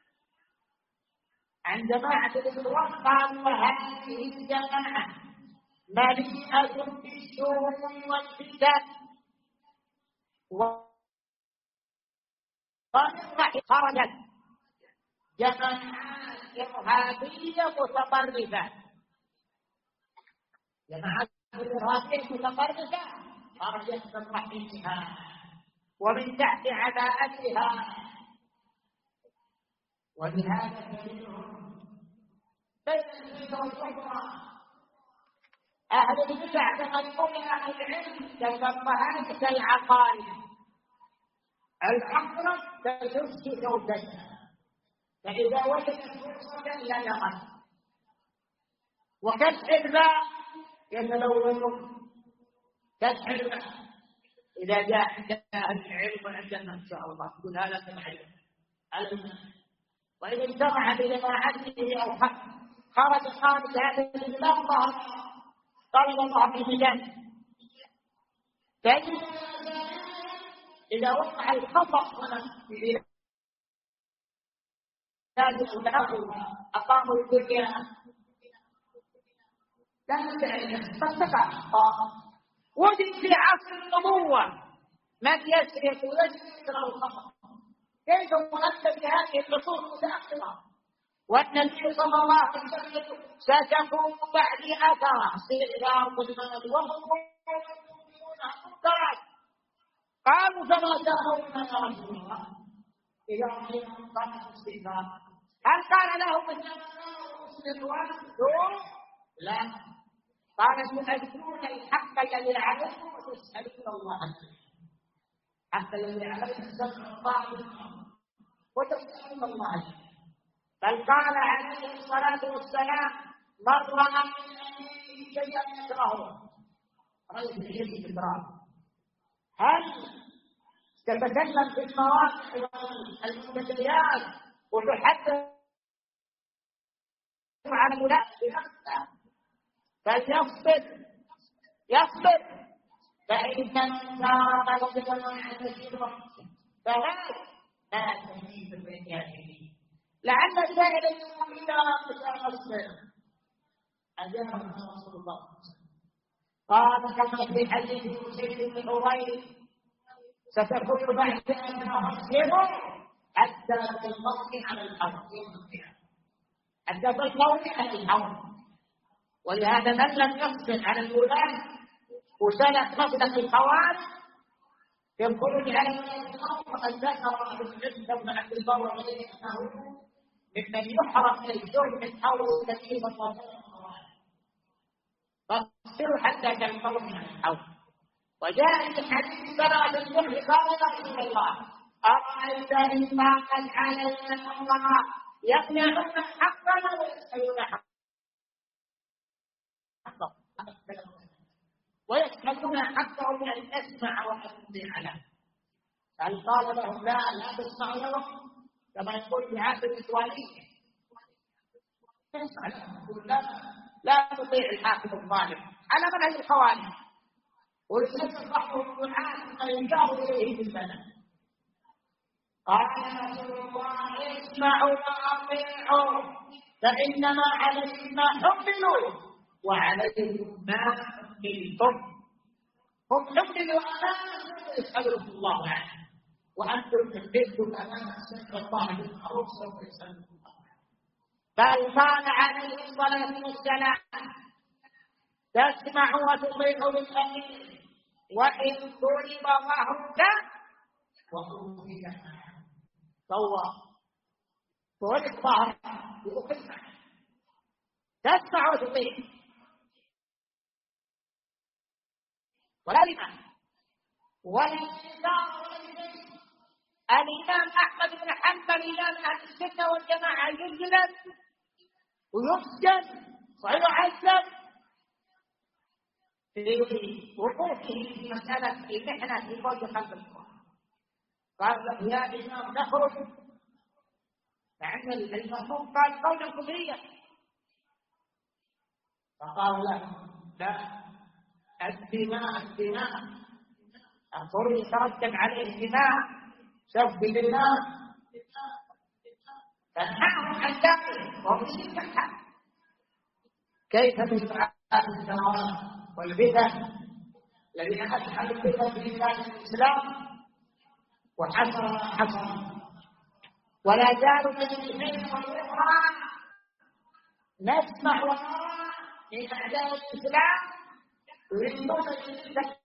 عن جماعة الإخوان قالوا هذه الجماعة مليئة بالشرور والفتن ومن خرجت جماعات إرهابية متطرفة، جماعات إرهابية متطرفة خرجت من رحمها ومن تحت عباءتها. ولهذا دليلهم بين البدع والكفر. أهل البدع تقدمون أهل العلم كالفقهاء كالعقارب، العقرب تشد زوجتها فإذا وجدت فرصة لدغت، وكالحرباء يتلون تسحر. إذا جاء عندنا العلم عندنا إن شاء الله تقول هذا من العلم. وإذا اجتمع بجماعته أو خرج خارج هذا الإسلام طلب الله في الهداية. تجد إذا وقع الخطأ في هذه التنقل أقاموا الدنيا لا تعلم فاستقع وجد في عصر النبوة من يسرق ويسرق الخطأ. كيف مؤثر بهذه النصوص المتأخرة والنبي صلى الله عليه وسلم ستكون بعد أثر استغفار المال وهم قالوا فما تأمرون يا رسول الله إذا رأينا قال الاستغفار هل قال لهم إنما لا قال تؤدون الحق الذي عليكم وتسألون الله حتى الذي عليكم السمع والطاعة وتسألون الله. بل قال عليه الصلاة والسلام من رأى من أميره شيئا يكرهه رجل يجب إكرامه. هل تتكلم في المواقع والمنتديات وتحدث على المنافق فليصبر يصبر فإن من سار قلبه عن الشر فلا لا تهديه بالرجال لعل السائل يقول إلى مصبر أجابه رسول الله قال كما في حديث سيد بن حريث ستكون بعد أن أصبر حتى تنقضي على الأرض حتى تنقضي على الأرض. ولهذا من لم يصبر على الولاة وسلك مسلك الخوارج في الخروج على الأرض فقد ذكر أهل العلم بن عبد البر وغيره أنه ممن يحرم الجهد من حول النبي صلى الله عليه وسلم فاصبروا حتى تنقضوا من الحول. وجاء في الحديث سبعة الجهد قال يا رسول الله أرأيت إن ضاقت علينا الله يمنعون حقنا ويسألون حقنا ويسألون حقهم أن أسمع وأطيع له. هل قال لهم لا لا تسمعوا لهم كما يقول في عهد الإسرائيلي تسمع لهم يقول لا لا تطيع الحاكم الظالم على منهج الخوارج ولسه صحوا الدعاء ثم ينجروا إليه بالبنات. قال رسول الله اسمعوا وأطيعوا فإنما عليكم ما حملوا وعليكم ما حملتم. هم حملوا أمانة يسألكم الله عنه وأنتم تحملتم أمانة سنة الله بالمعروف سوف يسألكم الله. بل قال عليه الصلاة والسلام تسمع وتطيع بالأمين وإن ضرب ظهرك وأوفيك صور ضرب ظهرك وأوفيك تسمع وتطيع ولا لمن ولا إنكار الإمام أحمد بن حنبل إمام أهل السنة والجماعة يجلد ويسجن ويعذب في وقوفه في مسألة في محنة في فوق قلب القرآن. قال له يا إمام نخرج فعند المفهوم قال قولا كفريا فقال له لا الدماء الدماء الطريق يترتب عليه الدماء سب بالله فنحاهم عن ذلك وهم يستحق. كيف تفعل الثواب والبدع الذين أدخلوا البدع في بلاد الإسلام وحصر ما حصر ولا زالوا من الحين والإقرار نسمع ونرى من أعداء الإسلام يريدون الإسلام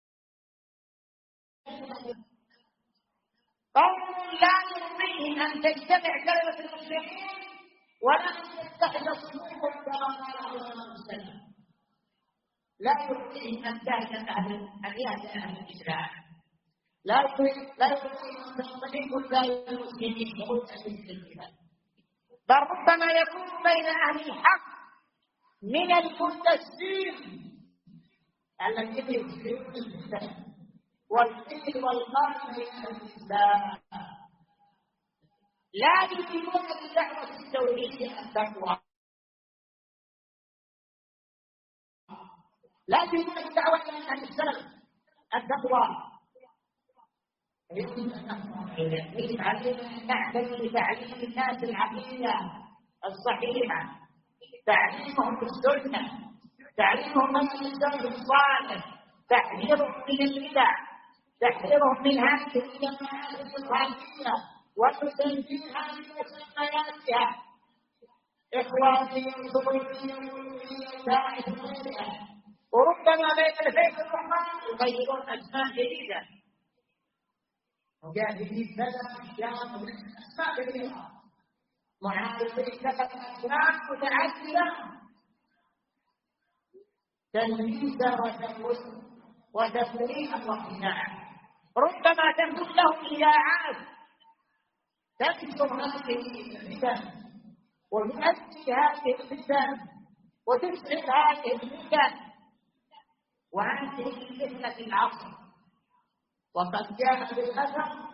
قوم لا يرضيهم أن تجتمع كلمة المسلمين ولا أن تتخذ صفوفهم كما قال عليه السلام. لا يرضيهم أن تهدم أهل أن يهدم أهل الإسلام. لا يرضيهم لا يرضيهم أن تنطلق كلمة المسلمين ومتأسف البلاد. بل ربما يكون بين أهل الحق من المنتسبين الذين يفسدون الفتن والقيل والقال من الإسلام لا يؤمنون بدعوة التوحيد التقوى، لا يؤمنون بدعوة أهل السلف التقوى. يجب علينا أن نعتني بتعليم الناس العقيدة الصحيحة، تعليمهم بالسنة، تعليمهم من السلف الصالح، تحذيرهم من البدع، تحذيرهم من هذه الجماعات الإخوانية وتسميها بمسمياتها إخوانية صوفية صوفية داعية غيرها، وربما بين البيت الرحمن يغيرون أسماء جديدة مجاهدين كذا الشام أسماء كثيرة معارضين كذا أسماء متعددة تلميذا وتفريقا واقتناعا، ربما تكون لهم إذاعات تنشر هذه الفتن وتؤدي هذه الفتن وتسعد هذه الفتن وهذه الفتنة في العصر. وقد جاء بالأثر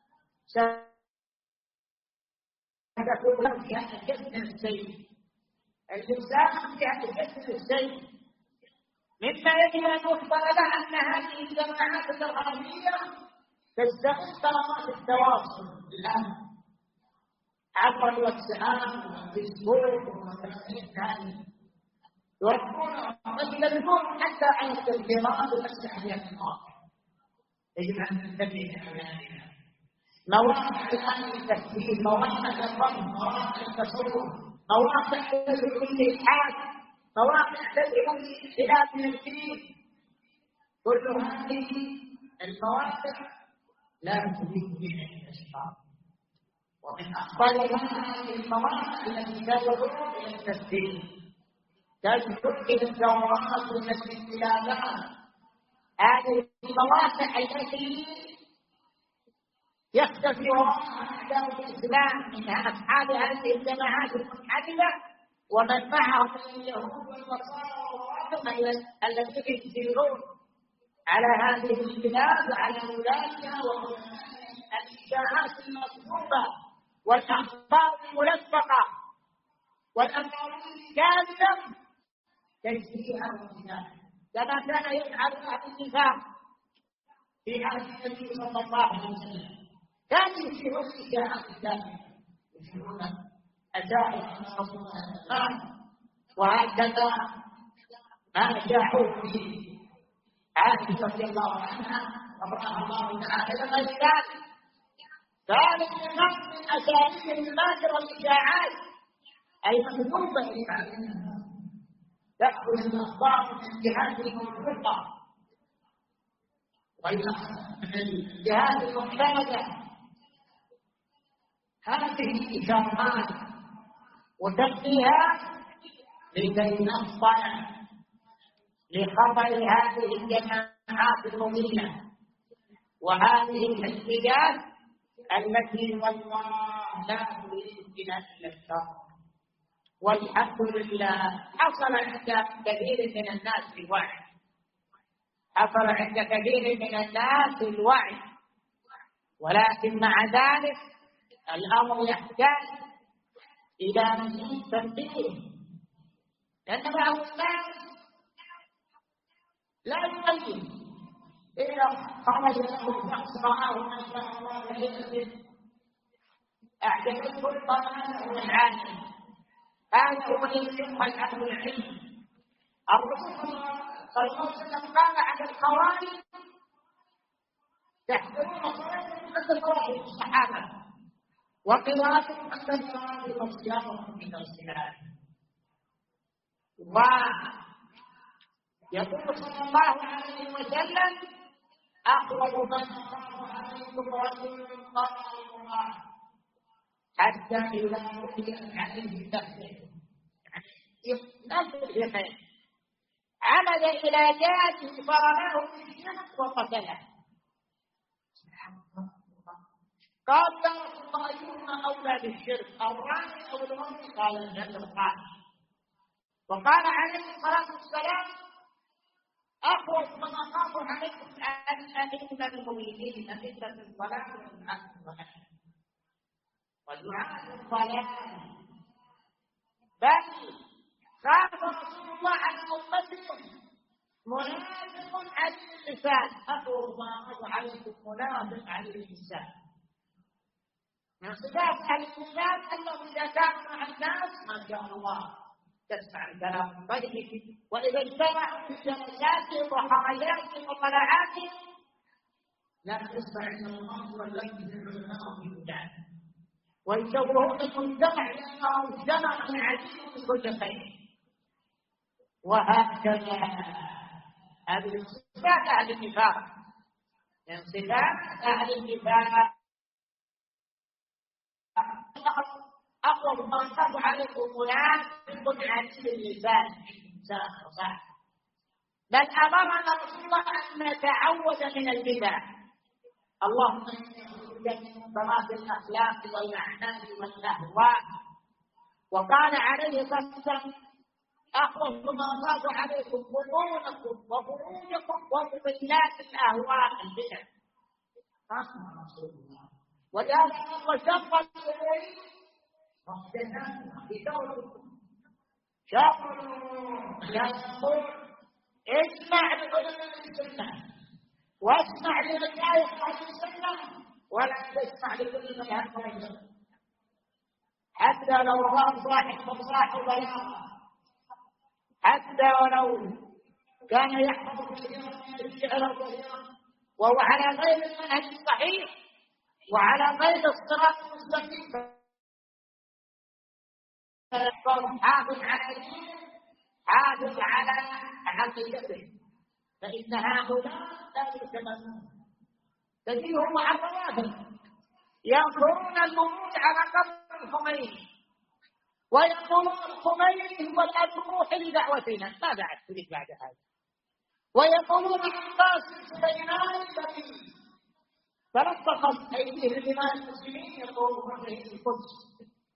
ستكون لهم كأن جسم السيف، الإنسان كأن جسم السيف، مما يجب أن يخبر له أن هذه الجماعات الإرهابية تستغل قنوات التواصل الآن عبر الواتساب والفيسبوك والإنترنت، يوقفون حتى عن التفجيرات والتحديات النار. يجب أن ننتبه لأولادنا. مواقع الآن التفكير، مواقع الرفض، مواقع التصوف، مواقع تدعو للإلحاد، مواقع تدعو للانحراف من الدين، كل هذه المواقع لا تفيد بها الأشخاص. ومن أخطر هذه المواقع التي تدعو إلى التسديد، تدعو إلى الدورات والاستقلالات، هذه المواقع التي يختفي وراءها أعداء الإسلام من أصحاب هذه الجماعات المنحدرة ومن معهم من اليهود والنصارى والرافضة الذين يسيرون على هذه البلاد وعلى ولادها والإشاعات المكذوبة والأخبار الملفقة والأخبار الكاذبة تجزيها وانتهاء، كما كان يفعل أهل النفاق في عهد النبي صلى الله عليه وسلم. كانوا يشيرون إشاعات الكاذبة، يشيرون أشاعر رسول الله، وهكذا ما جاءوا به عائشة رضي الله عنها رضي الله تعالى غير ذلك. كان من من أساليب الماكرة الإشاعات المكذوبة عليها، تأخذ الأخبار من جهات المنفقة ومن الجهات المعتمدة، هذه إشارات وتبقيها لكي نصطنع لخطر هذه الجماعات المضلة وهذه الحزبيات التي والله لا تريد بنا إلا الشر. والحمد لله حصل عند كثير من الناس الوعي، حصل عند كثير من الناس الوعي، ولكن مع ذلك الأمر يحتاج إلى مزيد تنبيه، لأن بعض الناس لا يبين إذا خرج له الشخص رآه ما شاء الله عليه أعجبته القرآن والعالم، هذا هو الذي يقبل عنه العلم. الرسول صلى الله عليه وسلم قال عن الخوارج تحضرون صلاة قد صلاة الصحابة وقراءة قد صلاة وصيامهم من الصلاة. ويقول صلى الله عليه وسلم أقرب من أخاف عليكم رجل قال الله حتى إذا رؤيت عليه تحته، نفس اليقين، عمد إلى جاته فرماه بالشرك وقتله. قال يا رسول الله أيهما أولى بالشرك، الرامي أو الرمي؟ قال الجد الرامي. وقال عليه الصلاة والسلام أقوى أخوف من أخاف عليكم الأئمة المؤمنين أئمة الصلاة ودعاء الصلاة، بل خاف رسول الله على أمته منافق على اللسان. أخوف ما أخاف عليكم منافق على اللسان. من صفات أهل الإسلام أنهم إذا كانوا مع الناس ما شاء الله تسمع الكلام طيب، وإذا اجتمعوا في جلساتهم وحركاتهم وطلعاتهم لا تسمع إلا الله والذي يدعونهم في البلاد ويشوهون المجتمع لأنه مجتمع عزيز بكل خير. وهكذا هذه من صفات أهل النفاق، من صفات أهل النفاق. أقوى ما أخاف عليكم منافق عزيز اللسان إنسان صح، بل أمرنا رسول الله أن نتعوذ من البدع. اللهم إني من ضراب الأخلاق والأعمال والأهواء. وقال عليه الصلاة والسلام أخوف ما أخاف عليكم بطونكم وفروجكم ومضلات الأهواء البدع. ولهذا هو شر الأمور محدثاتها بدوركم. شر يقول اسمع لعلماء السنة واسمع لمشايخ أهل السنة ولا تسمع لكل من يهتم، حتى لو رأى صاحب مصاح بلاغة، حتى ولو كان يحفظ كثيرا من الشعر الكثير وهو على غير المنهج الصحيح وعلى غير الصراط المستقيم، حافظ على دينه حافظ على عقيدته، فإن هؤلاء لا يتمنون. تجيهم مع الروافض ينظرون الموت على قبر الخميني ويقولون الخميني هو الأب الروحي لدعوتنا. ماذا أكتب بعد هذا؟ ويقولون القاسم سليمان الذي تلطخت أيديه دماء المسلمين يقولون به القدس.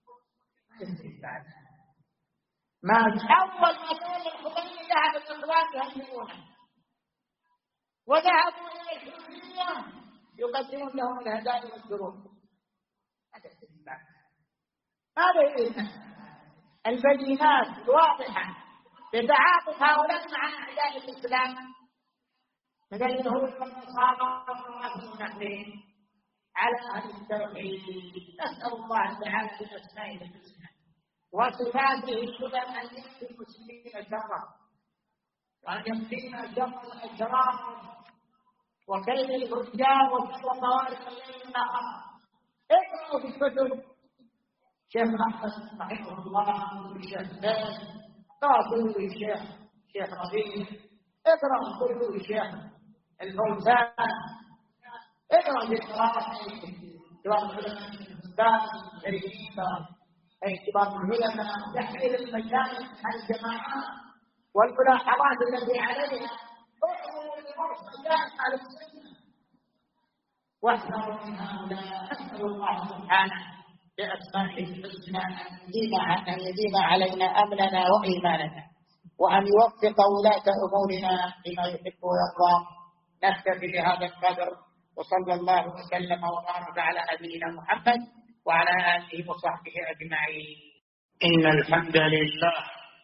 ما أول ما كان الخميني ذهب الإخوان يهزمونه وذهبوا إلى الحرية يقدمون لهم الهدايا والدروب. هذا استثبات. هذا إذن البينات الواضحة بتعاطف هؤلاء مع أعداء الإسلام مثل اليهود والنصارى والمسلمين على أهل التوحيد. نسأل الله تعالى بأسمائه الحسنى وصفاته العلى أن يكفي المسلمين شرا وأن يكفينا شر الأشرار وكيد الفجار وشر طوارق الليل والنهار. اقرأوا في الكتب شيخ أحمد رحمه الله والشيخ زين، قاتلوا الشيخ شيخ ربيع، اقرأوا كتب الشيخ الفوزان، اقرأ بقراءة كبار العلماء الأستاذ الشريفين أي كبار العلماء تحليل المشايخ عن الجماعات والملاحظات التي عليها. اقرأوا المرسلات على السنة واحذروا من هؤلاء. أسأل الله سبحانه بأسمائه الحسنى أن يديم علينا أمننا وإيماننا وأن يوفق ولاة أمورنا لما يحب ويرضى. نكتفي بهذا القدر وصلى الله وسلم وبارك على نبينا محمد وعلى آله وصحبه أجمعين. إن الحمد لله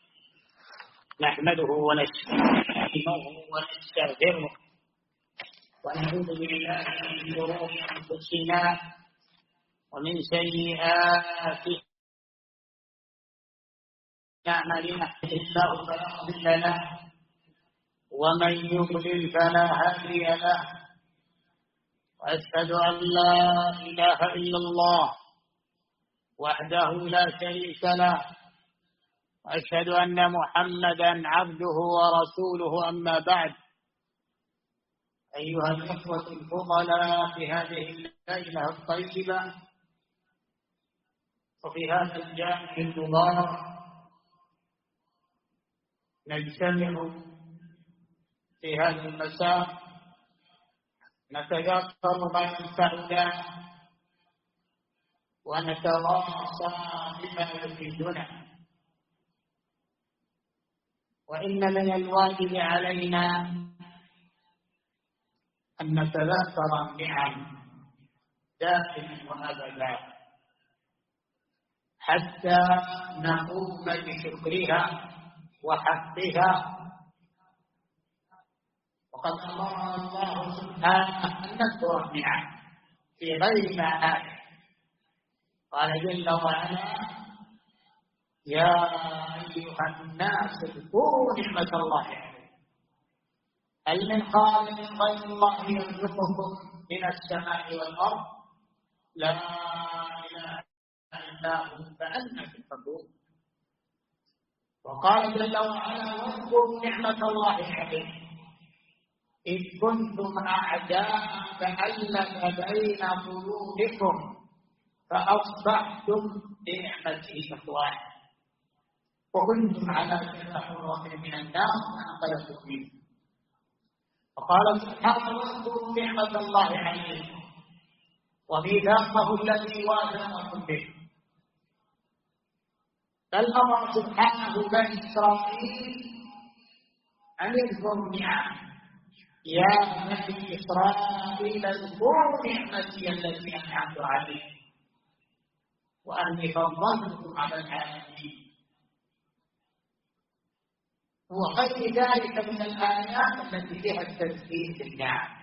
نحمده ونستعينه ونستغفره ونعوذ بالله من شرور أنفسنا ومن سيئات أعمالنا. الله فلا مضل له ومن يضلل فلا هادي له، وأشهد أن لا إله إلا الله وحده لا شريك له، وأشهد أن محمدا عبده ورسوله. أما بعد، أيها الإخوة الفضلاء، في هذه الليلة الطيبة وفي هذا الجامع المبارك نجتمع في هذا المساء نتذكر ما ينفعنا ونتواصى بما يفيدنا. وإن من الواجب علينا أن نتذكر النعم دائما وأبدا حتى نقوم بشكرها وحقها. وقد أمرنا الله سبحانه أن نذكر النعم في غير ما هذا. قال جل وعلا: يا أيها الناس اذكروا نعمة الله عليكم هل من خالق غير الله يرزقكم من السماء والأرض لا إله إلا هو فأنى تؤفكون. وقال جل وعلا: واذكروا نعمة الله عليكم إذ كنتم أعداء فألف بين قلوبكم فأصبحتم بنعمته إخوانا وكنتم على شفا حفرة من النار فأنقذكم منه. وقال سبحانه: واذكروا نعمة الله عليكم وميثاقه الذي واثقكم به. بل أمر سبحانه بني إسرائيل أن يذكروا نعم. يا بني إسرائيل اذكروا نعمتي التي أنعمت عليكم وأني فضلتكم على العالمين. وغير ذلك من الآيات التي فيها التذكير بالنعم.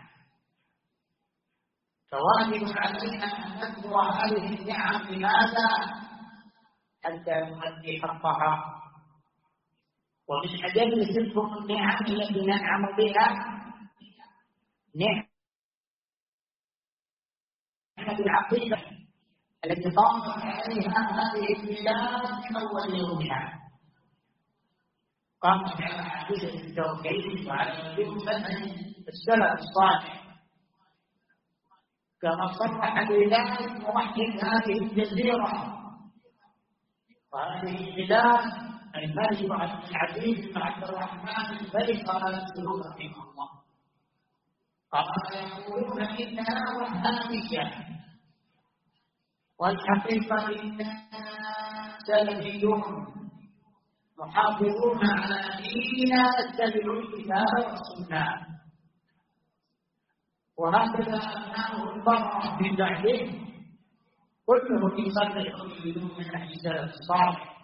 فواجب علينا أن نذكر هذه النعم. لماذا؟ حتى نؤدي حقها. ومن أجل تلكم النعم التي ننعم بها نعمة العقيدة التي قامت عليها هذه البلاد من أول يومها. قامت على عقيدة التوحيد وعلى منهج السلف الصالح، كما صرح بذلك موحد هذه الجزيرة وهذه البلاد الملك عبد العزيز بن عبد الرحمن الملك قال السلوك رحمه الله. قال: يقولون إنها وهابية والحقيقة إننا سلفيون محافظون على ديننا نتبع الكتاب والسنة. وهكذا أبناء البررة من بعدهم كلهم يصدقون بدون من أهل السلف الصالح،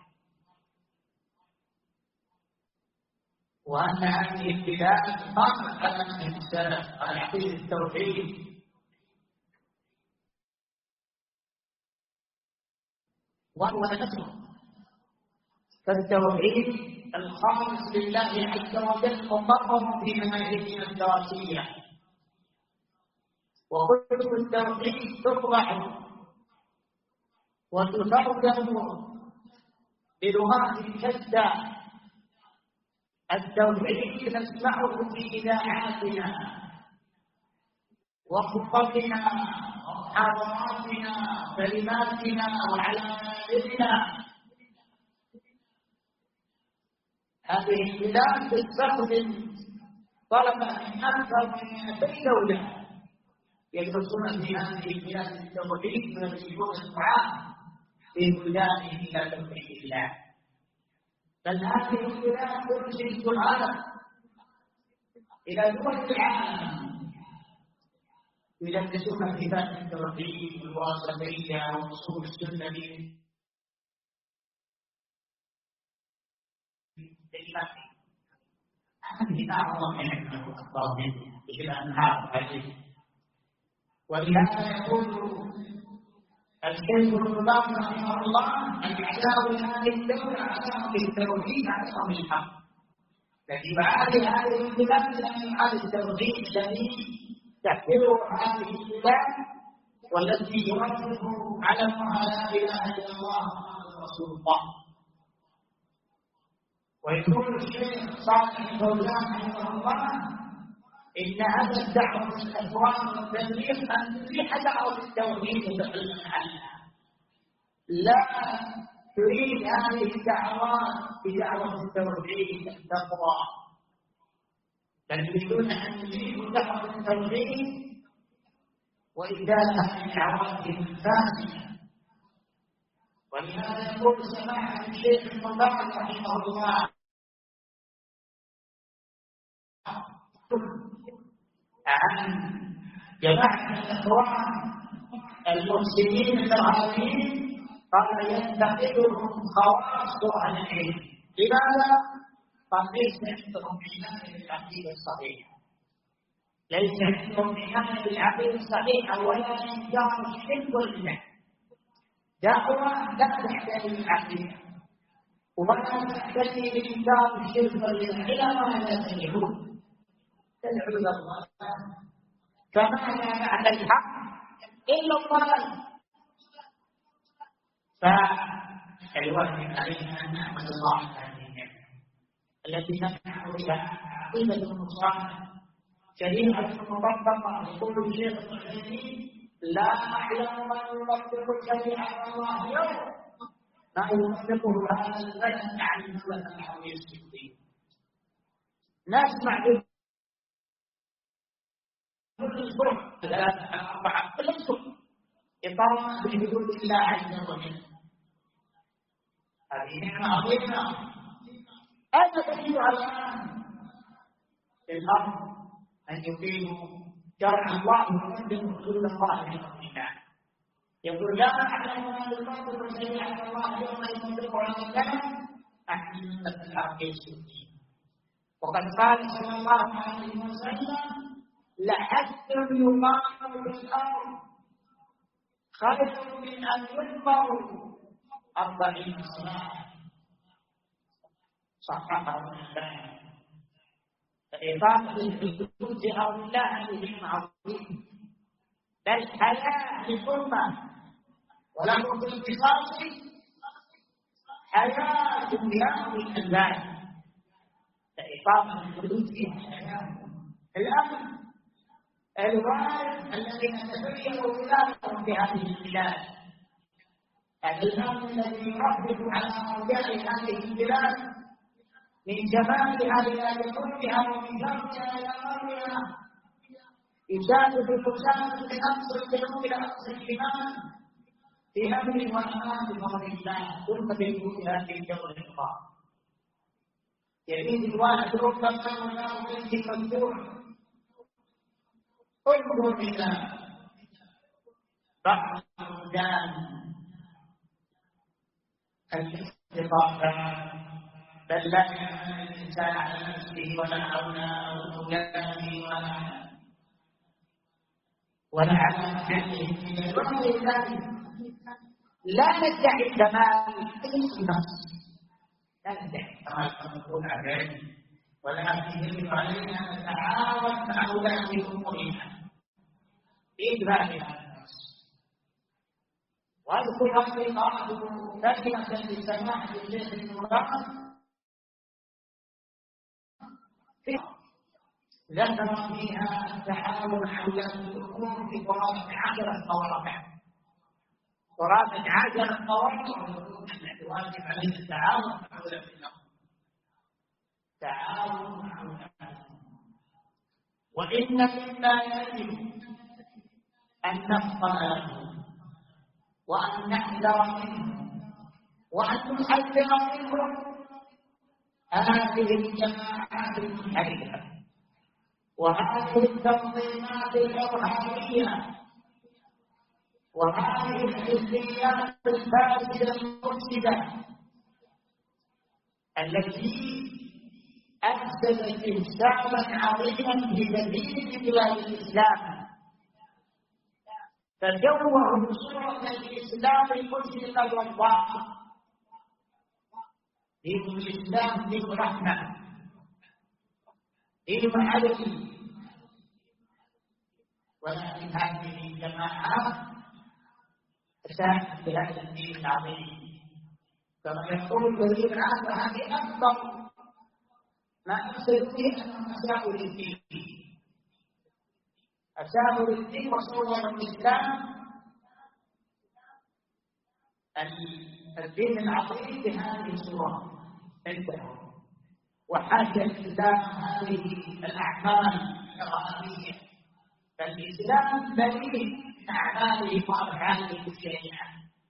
وأن هذه البلاد قامت على منهج السلف على عقيدة التوحيد وهو نفسه. فالتوحيد الخالص لله عز وجل مقرر في مناهجنا الدراسية، وكتب التوحيد تطبع وتترجم بلغات شتى. التوحيد نسمعه في إذاعاتنا وخطبنا ومحاضراتنا كلماتنا وعلى منابرنا. هذه البلاد تستخدم طلبة من أكثر من مئتي دولة يدرسون في هذه البلاد التوحيد ويجيبون الدعاء في بلدانهم إلى توحيد الله. بل هذه البلاد ترشد العالم إلى دول العالم يدرسون في ذات التوحيد والواسطية وأصول السنة. هذه أعظم نعمة وأكبر منها إلى أنهار هذه. ولهذا يقول الشيخ ابن باز رحمه الله: العداء هذه الدولة عداء بالتوحيد أعظم الحق. لكن بعد هذه البلاد لم يعد التوحيد الذي تحمله هذه البلاد والتي يوافق على لا إله إلا الله محمد رسول الله. ويقول الشيخ صالح الفوزان رحمه الله: إن هذا الدعوة الأخوان والتبليغ أن تزيح دعوة التوحيد وتحل عنها. لا تريد هذه الدعوات بدعوة التوحيد التقوى، بل يريدون أن يزيحوا دعوة التوحيد وإزالة دعواتهم الفاسدة. ولهذا يقول سماحة الشيخ ابن باز رحمه الله: عن جماعة الإخوان المسلمين الإرهابيين قال ينتقدهم خواص أهل العلم. لماذا؟ قال ليس عندهم عناية بالعقيدة الصحيحة، ليس عندهم عناية بالعقيدة الصحيحة ولا إنكار الشرك والبدع. دعوة لا تحتاج للعقيدة ولا تحتاج لإنكار الشرك والبدع، إلى ماذا تدعون؟ تدعو إلى الله كما لا معنى الحق إلا الله. فالواجب علينا أن نحمد الله على هذه النعمة التي نفعه بها عقيدة مصالحة شريعة مطبقة. يقول الشيخ العثيمين لا أعلم من يطبق شريعة الله اليوم ما يطبقه هذا البلد عن المملكة العربية السعودية. نسمع كل أسبوع ثلاثة أربعة كل أسبوع إقامة بحدود الله عز وجل. هذه نعمة عظيمة. أين تجد الآن في الأرض أن يقيموا شرع الله ويقدموا حدود الله من الله؟ يقول لا أعلم من يطبق شريعة الله يوم يطبق على الكلام أحسن من الحق السني. وقد قال صلى الله عليه وسلم لحد يقام في الأرض خير من أن ينفروا أربعين صلاة. صححه الألباني. فإقامة الحدود في أرض الله هذه عظيم، بل حياة للأمة وله في القصاص حياة بهذه الألبان. فإقامة الحدود فيها حياة. الأمن الوارث الذين تبينوا خلافهم في هذه البلاد، الإمام الذي يربط على أرجاء هذه البلاد من جمالها إلى جنوبها ومن شرقها إلى غربها، يشاهد الحسام من أقصى الجنوب إلى أقصى الشمال في أمن وأمان بفضل الله. ثم بيكون هذه الجو الإقامة يزيد الواحد ربما ولا يجد مفتوح. انظر إلى بعض البلدان الاستضافة، بل لا يأمن الإنسان على نفسه ولا أولى أولاده ولا ولا على محله من الوحي. لا ندعي الكمال في النفس، لا ندعي الكمال كما نقول عليه، ولكن يجب علينا أن نتعاون مع أولاد أمورنا بإدراك الناس. واذكر أخي قرأت كلمة لسماحة الشيخ المبارك ذكر فيها التعاون حول الحكم في قرابة عشرة مواضع. قرابة عشرة مواضع الواجب علينا التعاون حول الأمر. تعاون حول الأمر. وإن مما يجب أن نفقه وأن نحذر منه وأن نحذر منه هذه الجماعات المنحرفة وهذه التنظيمات الإرهابية وهذه الحزبيات الفاسدة المفسدة التي أفسدت إفسادا عظيما في كثير من بلاد الإسلام، فجوّهوا صورة الإسلام المسلمة والواقع. دين الإسلام دين رحمة، دين عدل، ولكن هذه الجماعات تساهمت في هذا الدين العظيم. كما يقول ولي العهد هذه أكبر ما أفسد فيه أنهم أساءوا للدين، أساءوا للدين وصوروا الإسلام الدين العظيم بهذه الصورة انتهوا، وحاشا الإسلام هذه الأعمال الإرهابية. فالإسلام بريء من أعماله وأفعاله الشريعة،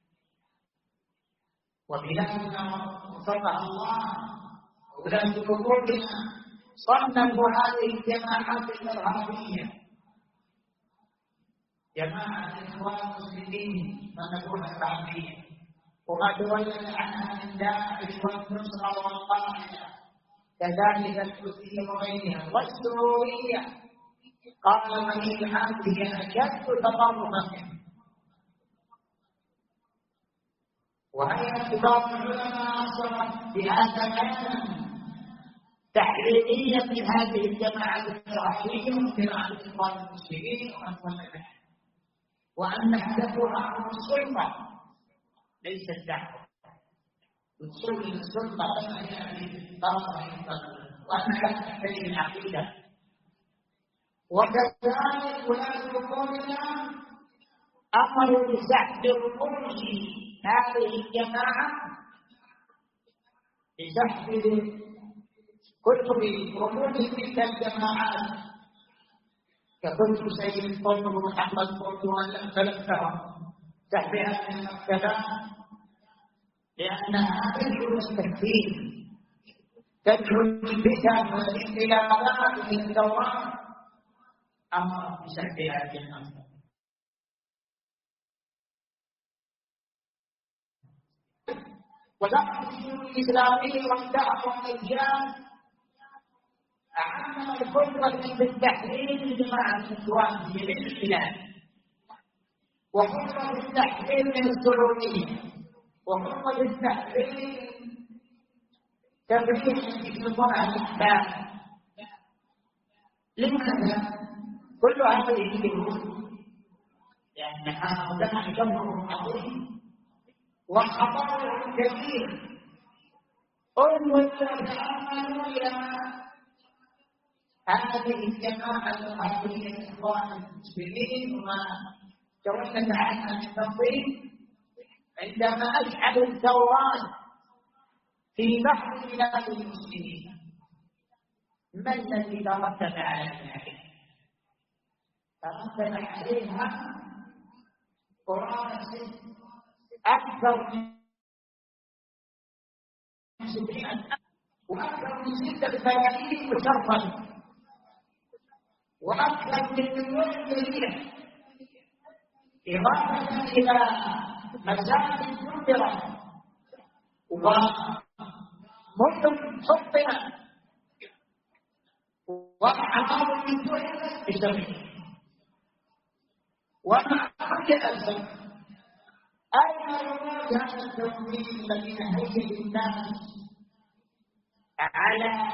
وبلادنا وفقها الله وولاة أمورنا صنفوا هذه الجماعات الإرهابية جماعة الإخوان المسلمين منبوها الشعبية، وما تولد عنها من داعش والنصرة والقاعدة، كذلك الحوثية وغيرها والسورية. قال ولي العهد هي أشد تطرفا، وهي كبار العلماء أصرت بهذا العلم تحريرية من هذه الجماعة الإسرائيلية وقراءة الإخوان المسلمين وأمثال، وأن هدفها أمر السلطة ليس الدعوة، الوصول إلى السلطة كما يعني طرفا وأنها لا تحتاج العقيدة. وكذلك ولاة أمورنا أمروا بسحب رموز هذه الجماعة، بسحب كتب رموز تلك الجماعات ككتب سيد قطب ومحمد قطب والأمثلة، سحبها من المكتبات، لأنها تدعو التكفير، تدعو الفتن والانقلابات في الدوران، أمر بسحبها من المكتبات. ودعوة الدين الإسلامي والدعوة الإسلام أعلم القدرة بالتحرير لجماعة الإخوان في جميع البلاد، وقدرة التحرير من السعودية، وقدرة التحرير تبرير في صنع الأحباب. لماذا؟ كل هذه الشروط لأن هؤلاء جمهور عظيم وخطر كبير. انظروا وتأملوا إلى هذه الجماعة العربية الإخوان المسلمين وما تولد عنها من تنظيم، عندما أشعلوا الثورات في بحر بلاد المسلمين، ما الذي ترتب على ذلك؟ ترتب عليها قرابة أكثر من سبعين وأكثر من ستة ثلاثين مشرفا، وأكثر من مليون جريح، إضافة إلى مساجد كبرى ومدن حطمت وأعمال انتهكت بسببه. ومع كل الأسف أين رموز هذا التنظيم الذي نهيج الناس على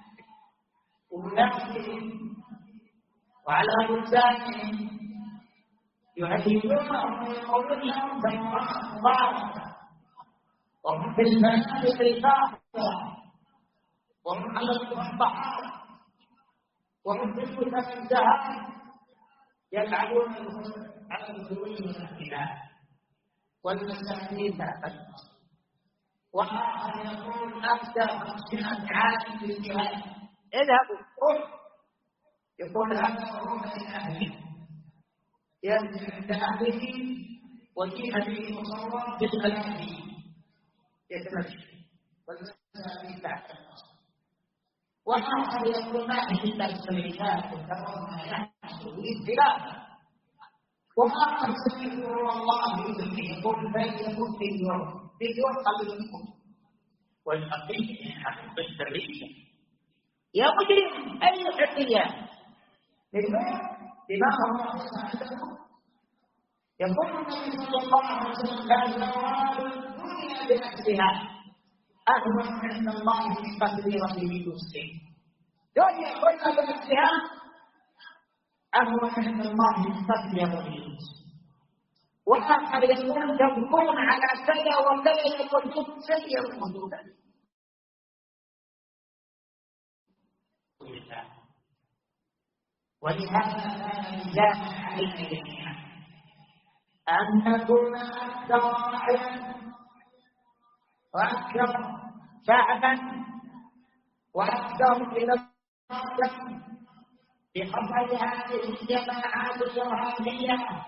ولاتهم وعلى بلدانهم، يهددونهم ويقولون لهم ثورات مباركة، وهم في المنازل الفاخرة، وهم على المصطلحات، وهم في المنتزهات يلعبون على الخروج من الخلاف والمساكين تحت. وآخر يقول أفتى خمسمائة عام في الجهاد، اذهبوا روح، يقول هذا روح من أهله، ينزل عند أهله وجيء به مصور بالغلابي يتمشي والمساكين تحت النصر. وآخر يقول ما هي إلا السليكات وترون ما يحصل للخلاف. وآخر سمعت والله يقول فليكن في اليوم في اليوم قبل منكم والحقيقة من حق السرية. يا مجرم أي حقية لله دماغ الله عنده. يقول النبي صلى الله عليه وسلم لا زوال الدنيا بنفسها أهون عند الله من قتل رجل مسلم. دنيا كلها بنفسها أهون عند الله من قتل رجل مسلم. وآخر يقول تكون على كذا وكذا يقول سيء وجودا. ولهذا كان الجامع علينا جميعا أن نكون أكثر وعيا وأكثر شعبا وأكثر إلى بحفظ هذه الجماعات الإرهابية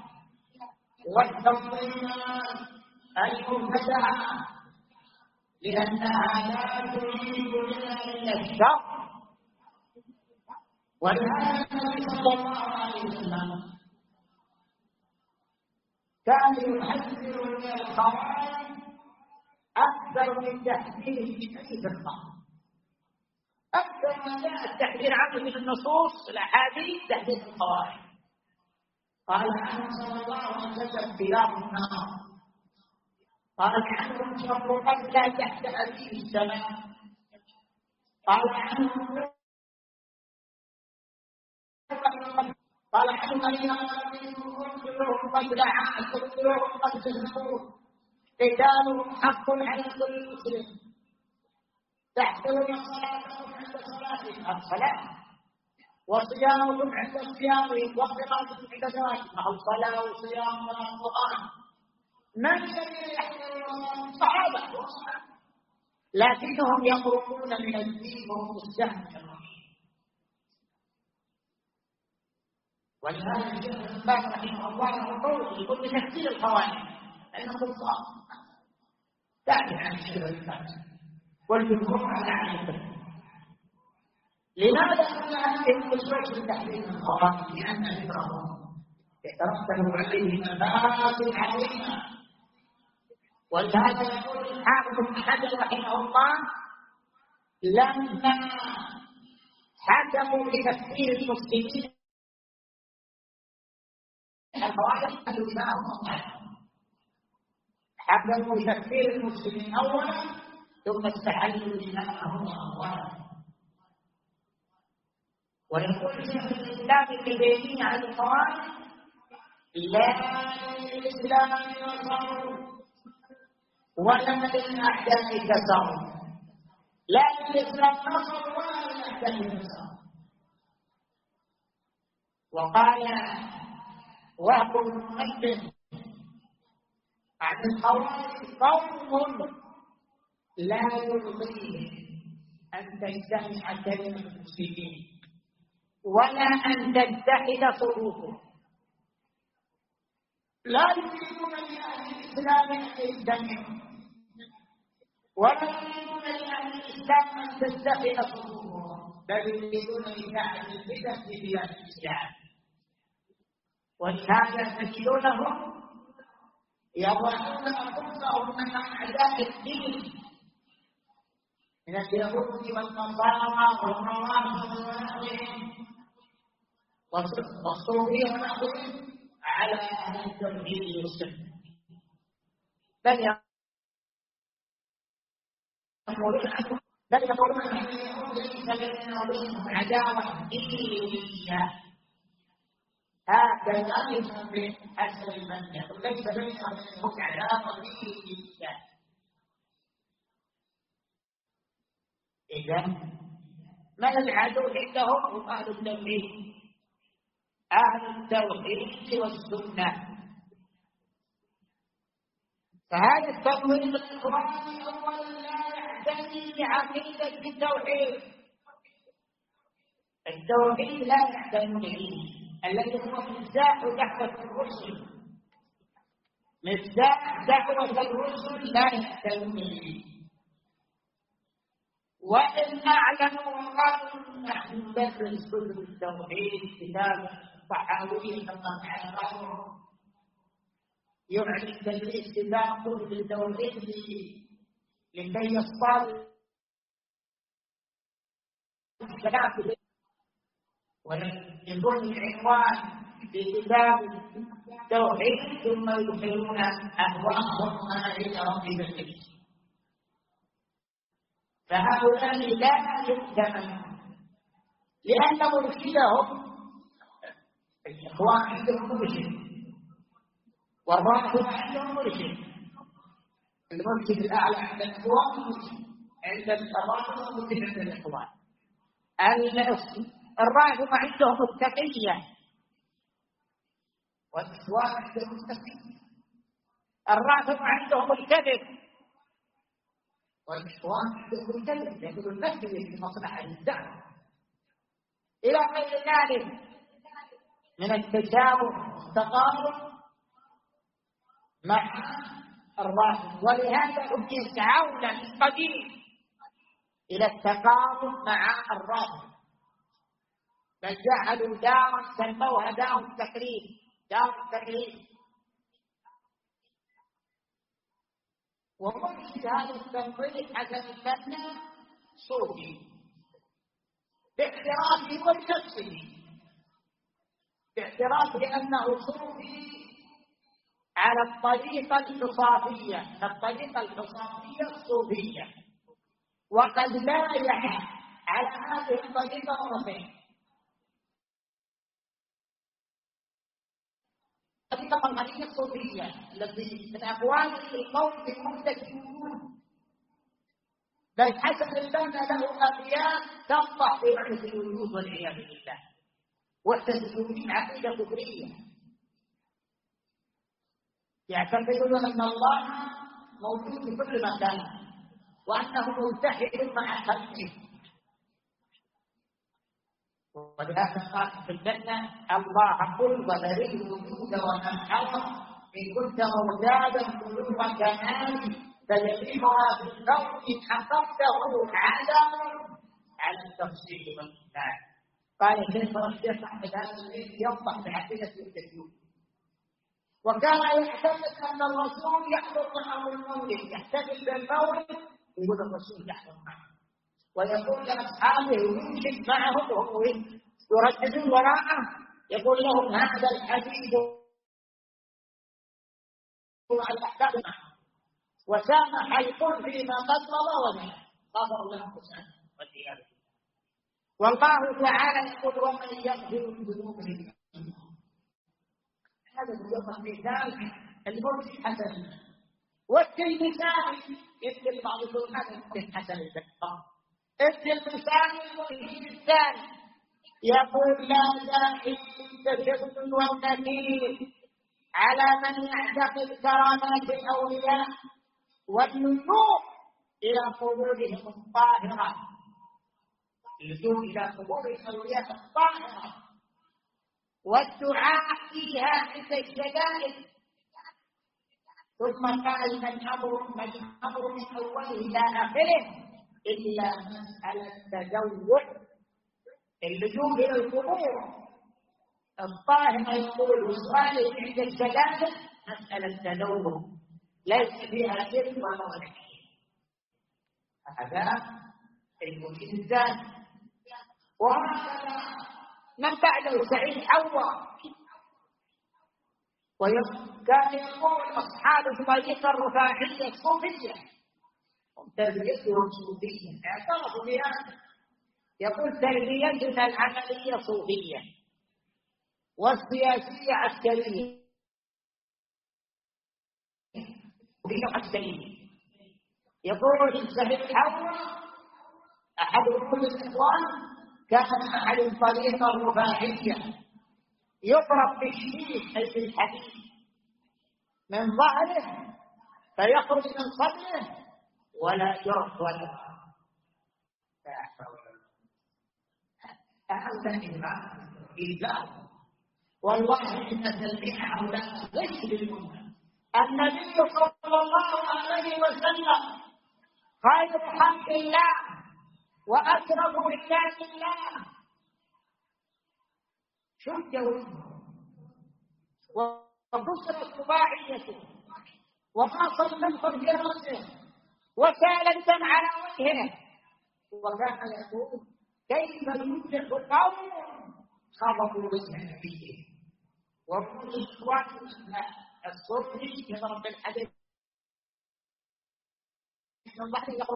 والتنظيمات المبتدعة، لأنها لا تريد إلا الشر. ولهذا النبي صلى الله عليه وسلم كان يحذر من الخوارج أكثر من تحذيره من حديث الخمر. أكثر ما جاء التحذير عنه من النصوص الأحاديث تحذير الخوارج. قال عنه صلى الله عليه وسلم خلاف النار، قال عنه شر قد لا تحت أبيه السماء، قال عنه قال عنه أن كلهم قد لعن كلهم قد كذبوا قتالهم حق على كل مسلم تحترم صلاتهم عند صلاتهم الصلاة وصيامهم عند صيامهم وقراءتهم عند قراءتهم الصلاة وصيام والقرآن. من الذي يحترم الصحابة لكنهم يخرجون من الدين وهم مستهزئون. ولهذا الشيخ ابن باز رحمه الله يقول يقول بتفسير الخوارج لأنه كفار تعرف عن الشيخ ابن باز والجمهور على عقيدته. لماذا قال هذه النصوص بتحريم الخوارج؟ لأن ذكرهم يترتب عليه مفاسد عظيمة. ولهذا يقول الحافظ ابن حجر رحمه الله لما حكموا بتفسير المسلمين الخوارج قالوا دماءهم حكموا بتفسير المسلمين أولا ثم استحلوا دماءهم أولا. ويقول شيخ الإسلام ابن تيمية عن الخوارج لا للإسلام نصر ولا للأعداء كسر، لا للإسلام نصر ولا للأعداء كسر. وقال وهب المؤمن عن الخوارج قوم لا يرضيه أن تجتمع كلمة المسلمين ولا أن تتحد صفوفهم، لا يريدون لأهل الإسلام أن يجتمعوا ولا يريدون لأهل الإسلام أن تتحد صفوفهم، بل يريدون إذاعة الفتن في بلاد الإسلام. ولهذا تجدونهم يضعون أنفسهم من أعداء الدين من اليهود والنصارى والروافض ونحوهم والصوفية ونحوهم على أهل التوحيد والسنة، بل يقولون بل يقولون أن اليهود ليس بيننا وبينهم عداوة دينية، هكذا يفهم بأسر المنة، ليس بيننا وبينهم عداوة دينية. إذا من العدو عندهم؟ هم أهل التوحيد، أهل التوحيد والسنة. فهذا التوحيد الإخواني أولا لا يعتني بعقيدة التوحيد، التوحيد لا يعتني به الذي هو مفتاح دعوة الرسل، مفتاح دعوة الرسل لا يعتني به. وإن أعلنوا وقالوا نحن ندرس كتب التوحيد كتاب صحاوي كما فعل بعضهم يعلن تدريس كتاب كتب التوحيد لكي يصطاد الكلام، ويكون العنوان في كتاب التوحيد ثم يدخلون أهواءهم عند ربهم الكريم. فهؤلاء لا يؤتمن لأن مرشدهم الإخوان عندهم مرشد والرافضة عندهم مرشد، المرشد الأعلى عند الإخوان مرشد، عند الرافضة مرشد عند الإخوان. الرافضة عندهم التقية والإخوان عندهم التقية، الرافضة عندهم الكذب والإخوان عندهم الكذب، يقولون نكذب في مصلحة الدعوة إلى غير ذلك من التشابه والتقارب مع الرافض. ولهذا هم يسعون من قديم إلى التقارب مع الرافض، بل جعلوا دارا سموها دار التقريب، دار التقريب ومرشد هذا التنظيم حسن البنا صوفي باعترافه ونفسه، باعترافه أنه صوفي على الطريقة الحصافية، الطريقة الحصافية الصوفية، وقد بايع على هذه الطريقة مرتين. الطريقة القمرية الصوفية التي من أقوال القول بوحدة الوجود، بل حسن البنا له أبيات تقطع في وحدة الوجود والعياذ بالله. وحدة الوجود عقيدة كفرية، يعتقدون أن الله موجود في كل مكان وأنه متحد مع خلقه. ولهذا قال في الجنة: الله قل وذري الوجود ومن حضر إن كنت مرتابا قلوب كمال فجميعها في الكون إن حققته عدم على التفصيل والإثبات. قال شيخ الشيخ أحمد هذا البيت يوضح بعقيدة التكوين. وكان يعتقد أن الرسول يحضر معه المولد، يحتفل بالمولد يقول الرسول يحضر معه، ويقول لأصحابه يمشي معهم وهو يرددون وراءه، يقول لهم هذا الحديث الأحباب معه وسامح الكل فيما قد مضى وما غفر له سبحانه والعياذ بالله. والله تعالى يقول: ومن يغفر الذنوب إلا الله. هذا هو المثال المرشد حسن. والتلمساني يمكن بعض يقول هذا المرشد حسن البنا. التلمساني المرشد الثاني يقول: لا داعي للتشدد والنكير على من يعتقد كرامات الأولياء واللجوء إلى قبورهم الطاهرة، اللجوء إلى قبور الأولياء الطاهرة والدعاء فيها عند الشدائد. ثم قال: من أمر من أمر من أوله إلى آخره إلا مسألة التجوع، اللجوء إلى القبور الطاهرة يقول وصالح عند الشدائد مسألة تجوع ليس فيها شرك ولا غير. هذا المرشد الثاني. وهذا من بعده سعيد حوا، وكان يقول أصحاب الطريقة الرفاعية الصوفية تربيتهم صوفية، اعترفوا بهذا. يقول: تربيتنا العملية صوفية والسياسية عسكرية. عسكرية يقول سعيد حوا أحد رموز الإخوان كان أحد الطريقة الرفاعية يضرب بالشيش أي بالحديد من ظهره فيخرج من صدره ولا جرح ولا هذا إذا والله إن تلميح هؤلاء ليس بالمنكر. النبي صلى الله عليه وسلم خير خلق الله وأكرم رجال الله، شد وجهه وبصرت رباعيته وخاص المنفر في رأسه وسال الدم على وجهه، وكان يقول: كيف يفلح قوم خبطوا وجه نبيه. وكل إخوان الصوفي يضرب بالحديث من الله يقول: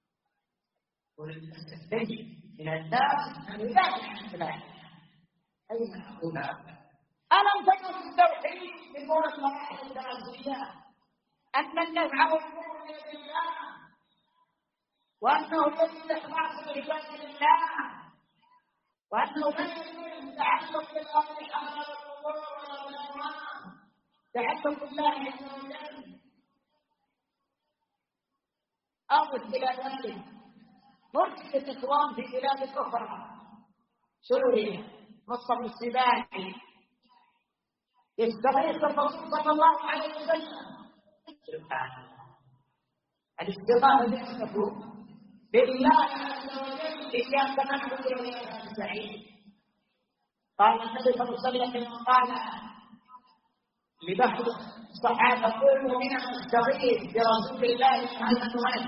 وللتستجيب من الناس أن يدافع عن فلان. أين هؤلاء؟ ألم تكن التوحيد من دون المراحل التعزية أن النفع والضر بيد الله، وأنه يجب إخلاص العباد لله، وأنه لا يجوز التعلق بالله على القبور ولا بالأموات، تعلق بالله عز وجل. أضف إلى ذلك مرشد الإخوان في بلاد أخرى، سوريا، مصطفى السباعي يستغيث الرسول صلى الله عليه وسلم. سبحان الله، الاستغاثة بالرسول بالله عز وجل: إياك نعبد وإياك نستعين. قال النبي صلى الله عليه وسلم: قال لبعض الصحابة قوموا بنا نستغيث برسول الله صلى الله عليه وسلم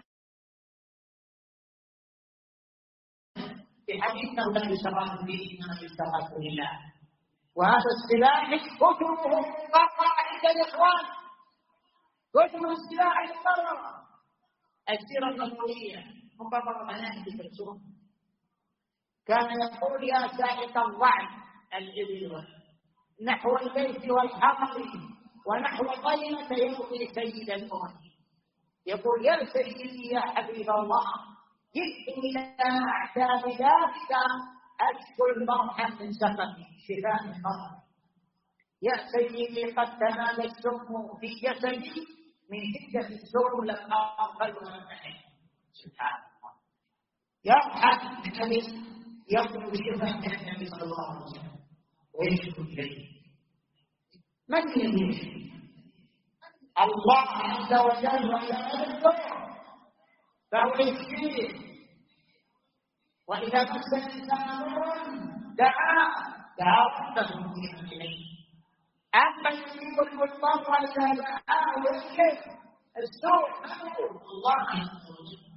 في حديث لا يستغاث به إنما يستغاث بالله. وهذا السلاح كتبه مقررة عند الإخوان، كتب السلاح المقررة، السيرة النبوية مقررة مناهج الرسول. كان يقول يا سائق الضعف الإبل نحو البيت والحرم ونحو طينة يؤتي سيد الأمم، يقول يا سيدي يا حبيب الله جئت إلى أعتاب ذاتك أشكو المرحم من سقمي شفاء المرض. يا سيدي قد تنال السم في جسدي من شدة السم لم أقبل ولا أحد. سبحان الله. يرحم النبي يطلب شفاء النبي صلى الله عليه وسلم ويشكو إليه. من يدري الله عز وجل ولا يذكر فهو يشفيه. وإذا مس الإنسان ضر دعا دعا ربه منيبا إليه. أما يجيب المضطر إذا دعاه ويكشف السوء الله عز وجل.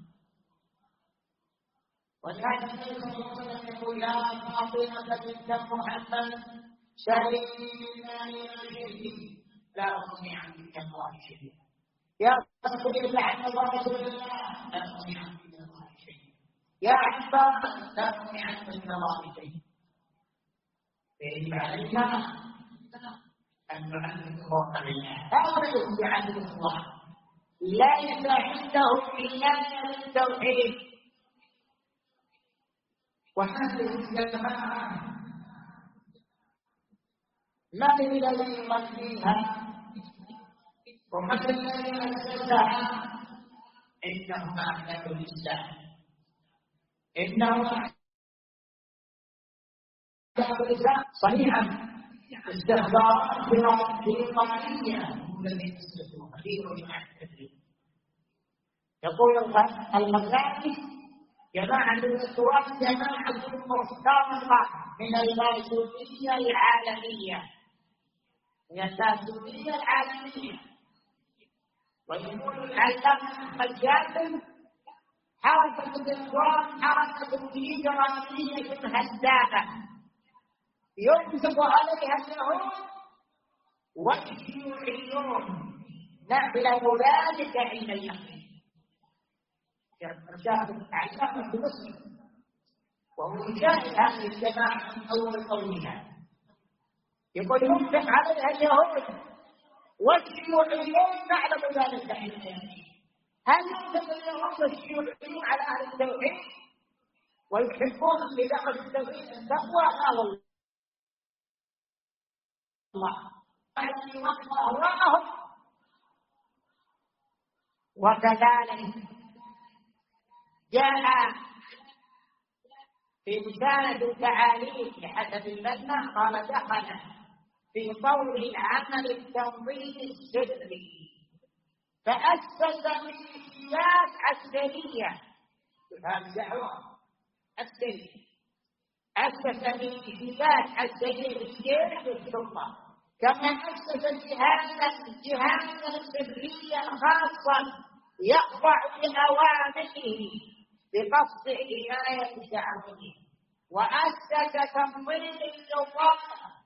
ولهذا النبي صلى الله عليه وسلم يقول يا فاطمة بنت محمد سلمنا من الشرك لا أغني عنك الله شيئا. يا رسول الله عن رسول الله لا أغني عنك الله شيئا. يا عباد لا أغني عنك الله شيئا. فيجب علينا أن نعلم الله بالله لا نعلم بعلم الله ليس عنده إلا التوحيد. وهذه الجماعة من الذي يصليها ومن الذي أسسها؟ إنهم أهل الإسلام، إنهم أهل الإسلام صحيحا. استخبارات بريطانية هم الذين أسسوها في يقول الغزالي جماعة الإخوان جماعة مختارة من اللاسونية العالمية، من اللاسونية العالمية. ويقول العلامة أحمد جابر حركة الإخوان حركة إجرامية هدامة ينصب عليها اليهود والشيوعيون نعلم ذلك حين اليقين. شاهد علامة مصر وهو يشاهد هذه الجماعة من أول قولها. يقول ينصب عليها اليهود والشيوعيون نعلم ذلك حين اليقين. هل ينصب اليهود والشيوعيون على أهل التوحيد ويحبون بدعوة التوحيد التقوى؟ لا والله. الله الذي وقف أهواءهم. وكذلك جاء في رسالة التعاليم لحسب المبنى قال دخل في طور العمل التنظيمي السري فأسس ميليشيات عسكرية. هذه دعوة عسكرية. أسس ميليشيات عسكرية للجيش والشرطة، كما أسس جهازا جهازا سريا خاصا يخضع لأوامره بقصد حماية دعوته. وأسس تنظيم الجوال.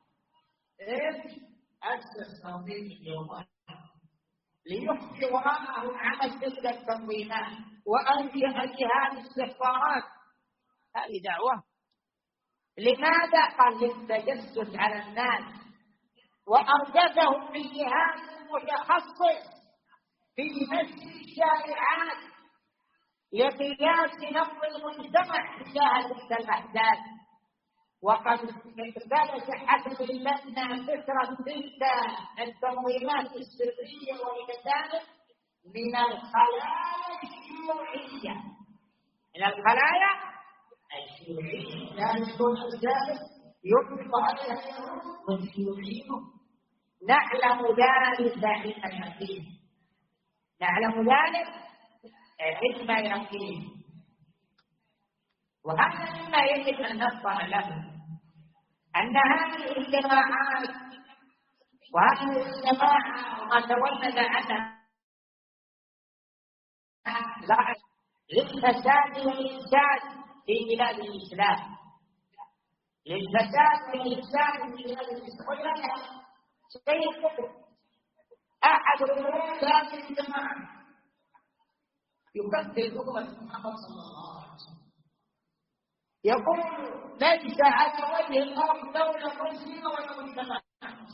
أسس تنظيم الجوال ليخفي وراءه عمل تلك التنظيمات وأنشأ جهاز الاستخبارات. هذه دعوة. لماذا؟ قال للتجسس على الناس، وأرجفهم بجهاز متخصص في نشر الشائعات لقياس نبض المجتمع تجاه تلك الأحداث. وقد اختلف حسب اللجنة فكرة تلك التنظيمات السرية والكتابة من الخلايا الشيوعية، من الخلايا الشيوعية. لا يكون الثالث يطلق عليها والشيوعيون. نعلم ذلك علم يقين، نعلم ذلك علم يقين. وهذا مما يجب أن نفطن له، أن هذه الجماعات وهذه الجماعة وما تولد عنها لا للفساد والإفساد في بلاد الإسلام، للفساد والإفساد في بلاد الإسلام. ولكن شيء أحد رؤوس هذه الجماعة يكفر أمة محمد صلى الله عليه وسلم، يقول ليس على وجه الأرض دولة مسلمة ولا مجتمع،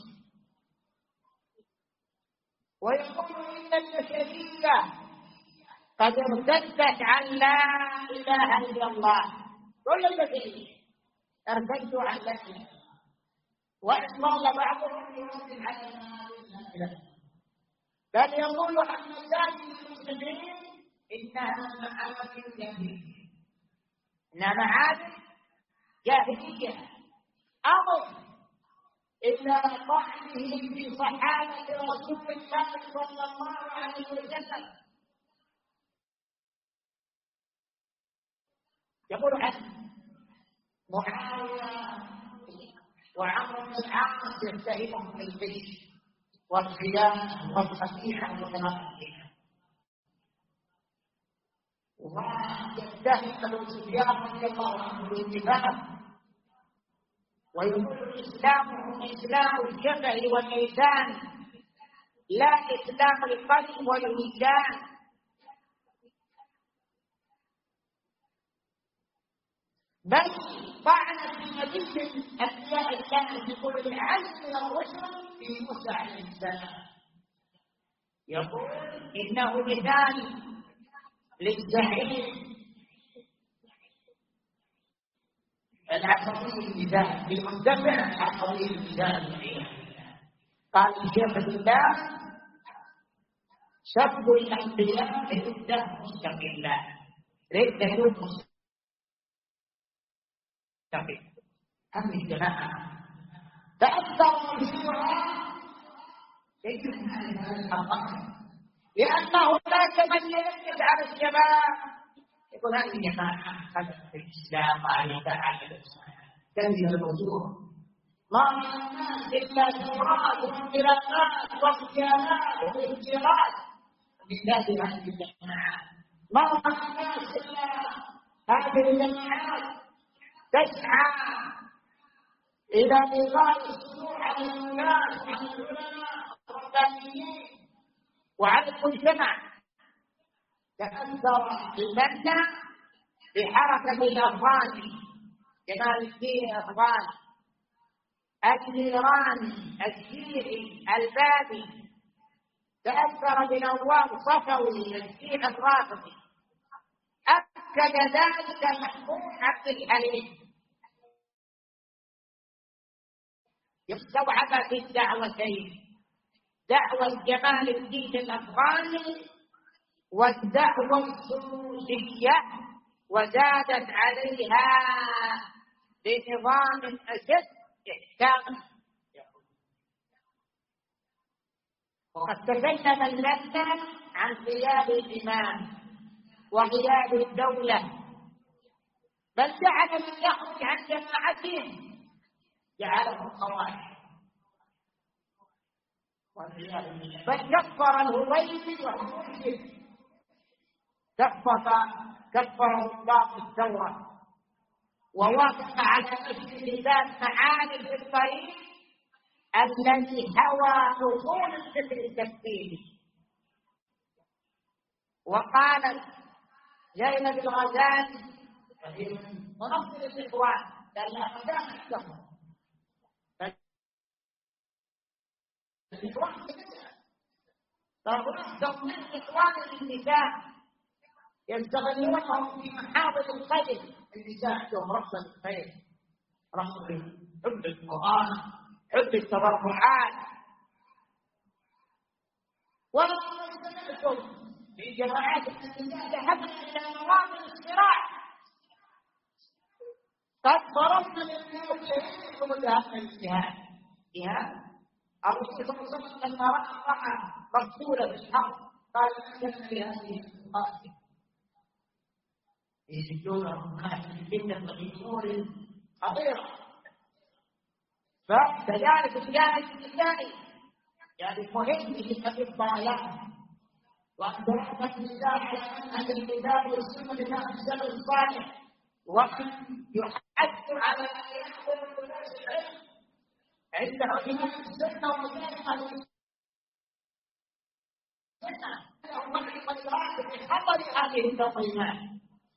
ويقول إن البشرية قد ارتدت عن لا إله إلا الله. كل البشرية ارتدوا عن لا إله، وإن ظل بعضهم يرد على لا إله، بل يقول عن مساجد المسلمين إنها معابد جاهلية، إنها معابد جاهلية أمر إلا طعنهم في صحابة رسول الله صلى الله عليه وسلم. يقول عن معاوية وعمرو بن العاص يتهمهم بالغش والخيانة والخديعة والمنافقين، ويتهم ابو سفيان رضي الله عنه بالاتفاق، ويقول الاسلام هو اسلام الجبل والميزان لا اسلام القلب والوجدان. بل طعن في نبي انبياء الله يقول العزم من الرسل في موسى عليه السلام، يقول انه مثال للزعيم العصبي الميزان المندفع العصبي الميزان. قال الشيخ بالله سب الانبياء رده مستقله، رده مستقله. هذه الجماعه تاثروا بالشيوعيه يجب ان هذا لأنه لا من يركز على الشباب يقول هذه الجماعة خلت في الإسلام وعلى تعالى تنزل الموضوع ما من الناس إلا ثورات وانقلابات واغتيالات وانفجارات بالذات هذه الجماعة، ما من الناس إلا هذه الجماعات تسعى إلى إلغاء السرور على الناس وعلى العلماء والربانيين وعلى المجتمع. تأثر المبنى بحركة الأفغاني جمال الدين الأفغاني الإيراني الشيعي البابي، تأثر بنواب صفوي الشيعي الرافضي، أكد ذلك محمود عبد الحليم. استوعب في الدعوتين دعوة جمال الدين الأفغاني والدعوة السروسية، وزادت عليها بنظام أشد إحكاما. وقد تكلم اللجنة عن غياب الإمام وغياب الدولة، بل جعل من يخرج عن جماعتهم جعله خوارج، بل كفر الهويبي وهو مشرك، كفر كفره الله الثوره، ووافق على نفس لسان معاني في الطريق الذي هوى نقول الفكر التكفيري. وقالت زينب الغزالي ونصر الاخوان قال لا مدام الكفر الإخوان ترغب من إخوان النساء يستغلونهم في محاضر الخير. النساء عندهم رغبة الخير، رغبة حب القرآن، حب التبرعات. ولو سمعتم في جماعات النساء ذهبنا إلى مواطن الصراع، قد ضربنا للناس يحبوا ذهبنا للجهاد. جهاد الرسول صلى الله عليه وسلم لما رأى رسوله في الحرب قال أنزلنا لهذه القاتل يجدونهم فتنة بأمور خطيرة. فكذلك الجانب الثاني يعني مهم في الضايع وأن رحمة الله على منهج الكتاب والسنة لفهم السلف الصالح، وأن يحث على أن يحضر بنفس العلم عند علماء السنة ومشايخ أهل السنة لهم معرفة في خطر هذه التنظيمات.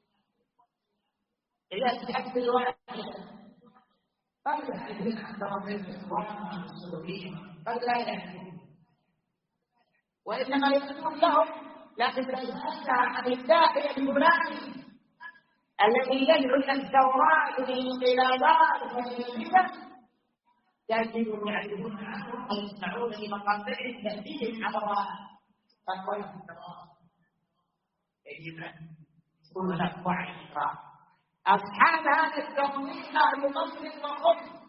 إذا تحب الواحد قد لا يعرفون أكثر من الإخوان السلوكيين، قد لا يعرفون، وإنما يقولون لهم لكن تسألها عن الداعية الفلاني الذي يدعو إلى الثورات والانقلابات والفتن تجدهم يعرفون عنه ويسمعون لمقاطع تهديد على تقوى الثورات. يجب أن يكون هناك وعي إقرار. أصحاب هذا التنظيم أهل مصر وقدس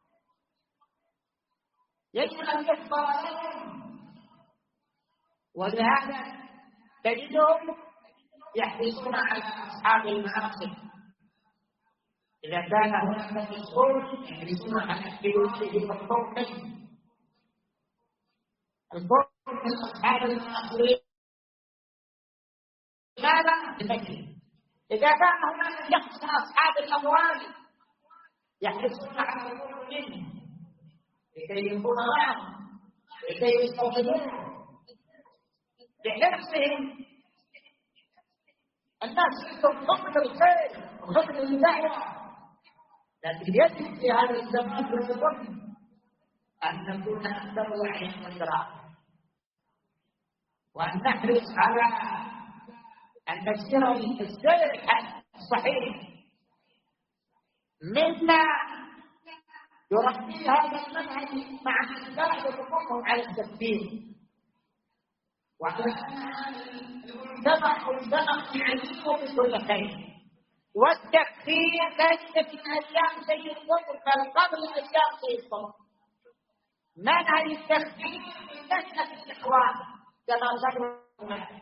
يجب أن يحضر لهم، ولهذا تجدهم يحرصون على أصحاب المناصب. إذا كان هناك مسؤول يحرصون على حلوله والفوق الفوق من أصحاب المناصب. ماذا؟ بفكر. إذا كان هناك شخص من أصحاب الأموال يحرصون على الوصول منه لكي يكون معهم، لكي يستوطنوه بحرصهم. الناس عندهم حب الخير وحب الدعوة، لكن يجب في هذا الزمان والزمن أن نكون أكثر وعيا وإدراكا، وأن نحرص على أن نسير السير الصحيح مما يربي هذا المنهج مع أتباع حكمهم على التكفير، وعلى أن المجتمع مجتمع يعيش بكل خير. والتكفير ليس في أيام سيد قطب بل قبل أيام سيد قطب. منهج التكفير من مسألة الإخوان كما ذكرنا.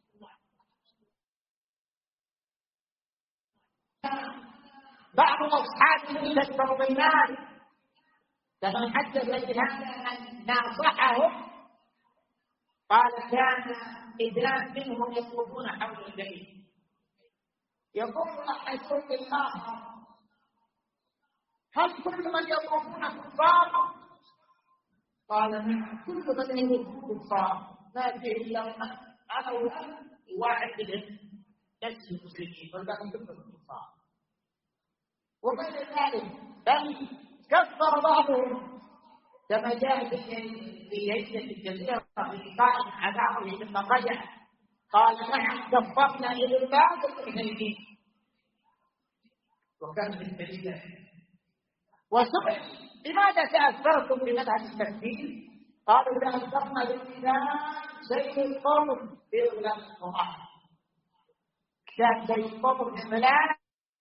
بعض أصحاب التنظيمات كما حدث بهذا أن ناصحهم قال كان إدراك منهم يطوفون حول البيت يقول أحدهم بالله هل كل من يطوفون كفار؟ قال نعم كل من يطوف كفار، ما فيه إلا أنا واحد منهم نفس المسلمين والباقي كلهم كفار. وبعد ذلك بل كفر بعضهم كما جاء في عدة الجزيرة في لقاء عذابه ثم رجع قال نعم كفرنا إلى بعض الحديثين وكان من الدليل. وسئل لماذا تأثرتم بمذهب التكفير؟ قالوا تأثرنا بالكتاب سيد القوم في غلام القرآن، كتاب سيد القوم في الملائكة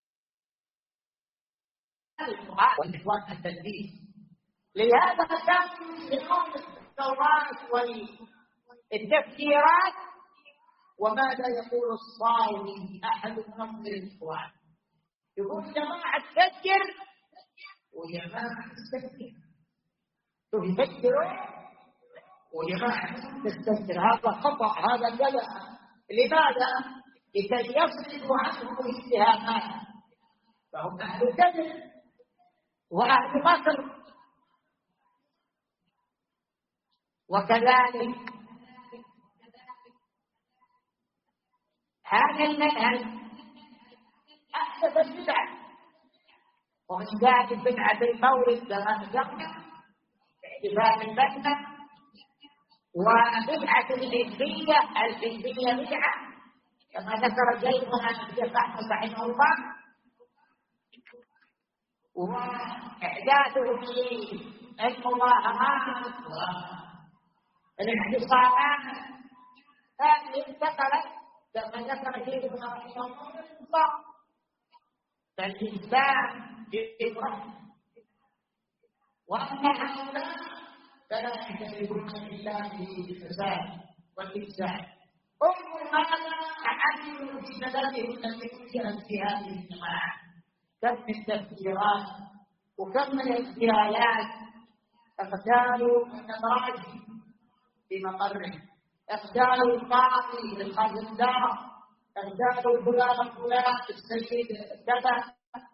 القرآن والإخوان التدريس. لهذا كان يقوم الثورات والتفكيرات. وماذا يقول الصاوي أحد منظر الإخوان؟ يقول جماعة تفكر وجماعة تستفكر، تفكروا وجماعة تستفكر. هذا خطأ، هذا كذا. لماذا؟ لكي يصرفوا عنهم الاتهامات، فهم أهل كذب وأهل مكر. وكذلك هذا المنهج أحدث البدعة، ومن ذلك بدعة المولد كما ذكرنا احتفال البدنة، وبدعة الحزبية. الحزبية بدعة كما ذكر شيخنا الشيخ أحمد رحمه الله، وإحداثه في المظاهرات والاعتصامات هذه انتقلت كما ذكر شيخنا رحمه الله. فالإنسان يفرح، وأما هؤلاء فلا يعترفون إلا بالفساد والإفساد. انظر ماذا عملوا في بلدهم التي انشأت في هذه الجماعة، كم من تفجيرات وكم من اغتيالات، اغتالوا النماذج في مقره، اقتالوا القاضي للخزندار، اقتالوا فلان فلان السيد كذا،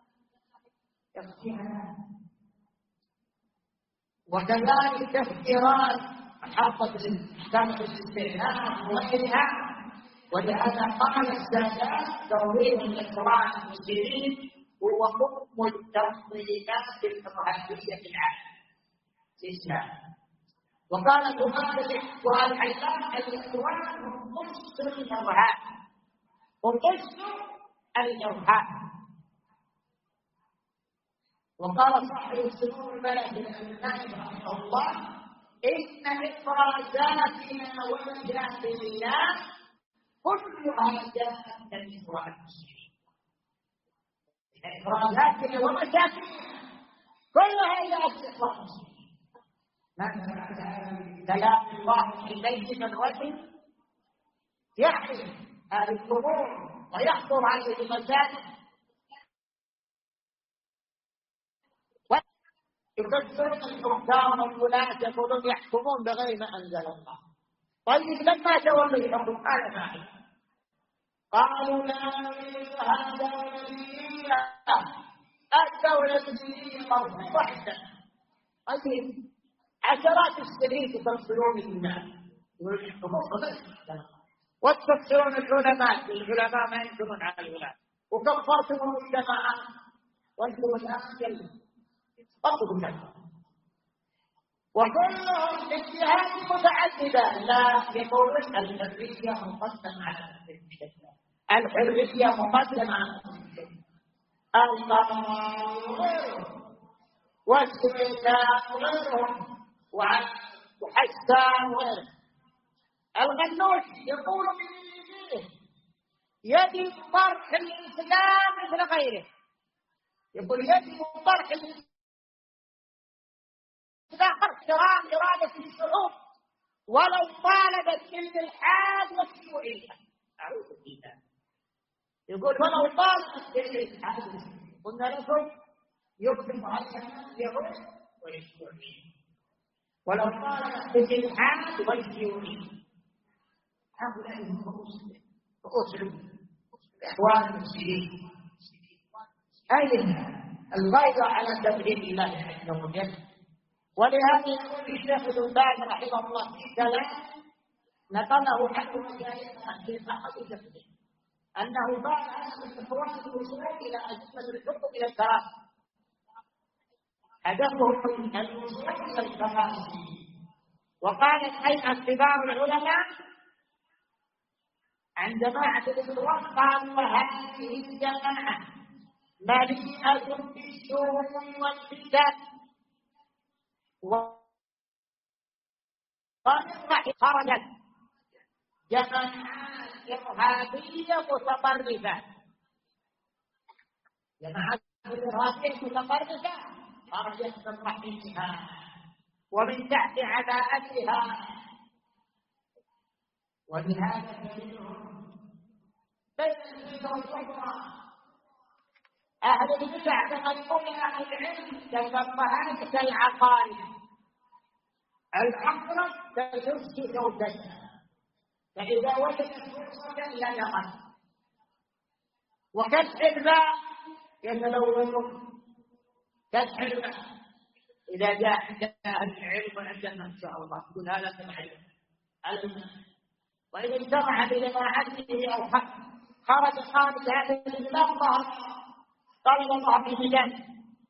وكذلك تفكيرات محطة محكمة الاستئناف وغيرها. ولهذا قال السادات ترويج الاخوان المسلمين هو حكم التنظيمات الارهابيه في العالم الاسلامي. وقال هذا والعلام الاخوان هم قصر الارهاب، هم قصر الارهاب. وقال صاحب السمو الملكي الامريكي رحمه الله: ان افرازاتنا ومشاكلنا كلها جاءت من الاخوان المسلمين. افرازاتنا ومشاكلنا كلها جاءت من الاخوان المسلمين. كلام الله اليه من رجل يعرف هذه الامور ويحضر عليه المساجد يكثرون الحكام والولاة يقولون يحكمون بغير ما أنزل الله. طيب لما تولوا الحكم قال معي قالوا لا نريد هذا الدولة الدولة الدينية مرفوضة. طيب عشرات السنين تفسرون الإمام يقولون يحكمون وتفسرون العلماء، العلماء ما ينكرون على الولاة، وكفرتم الجماعة وانتم الآن وكلهم اجتهاد متعددة. لا يقولون الحرية مقدمة على الحرية مقدمة على القانون غيرهم والسلطان غيرهم وحسان غيرهم. الغنوش يقول من يجب طرح الإسلام مثل غيره، يقول يجب طرح الإسلام إذا احترام إرادة الشعوب ولو طالبت بالإلحاد والشيوعية. أعوذ بالله. يقول ولو طالبت بالإلحاد والشيوعية قلنا لكم يكتب عليها اليهود والشيوعية، ولو طالبت بالإلحاد والشيوعية هؤلاء هم رؤوس الإخوان المسلمين. أين الغيرة على تبعيد الله عز وجل؟ ولهذا يقول الشيخ ابن باز رحمه الله في كلام نقله عنه مشايخنا في صحة التفسير انه بعد ان الاخوان الوصول الى ازمه الحكم الى الكراسي، هدفهم الوصول الى الكراسي. وقالت هيئه كبار العلماء عن جماعه الاخوان قالوا هذه الجماعه مليئه بالشرور والفتن ومن خرجت جماعات إرهابية متطرفة، جماعات إرهابية متطرفة خرجت من رحمها ومن تحت عباءتها. ولهذا بينهم بين البدع والكفر. أهل البدع تقدمون أهل العلم كالأمهات كالعقارب، العقرب تجس زوجتها فإذا وجدت فرصة لنقت، وكالحرباء يتلون كالحرباء إذا جاء أهل العلم وعندنا إن شاء الله يقول هذا كالعلم. وإذا اجتمع بجماعته أو خرج خارج هذا البلاد طلب الله في الميدان.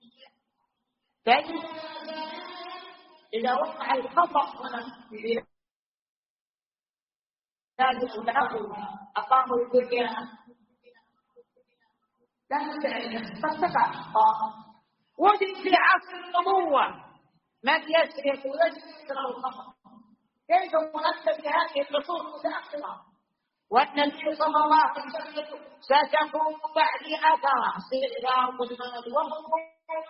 إذا وقع الخطأ في هذه الأمة أقاموا الدنيا كانت تتبع أخطاء. وجد في عصر النبوة من يسرق ويسرق الخطأ، كيف مرتب هذه النصوص المتأخرة؟ والنبي صلى الله عليه وسلم ستكون بعد أثر استغفار المال وهم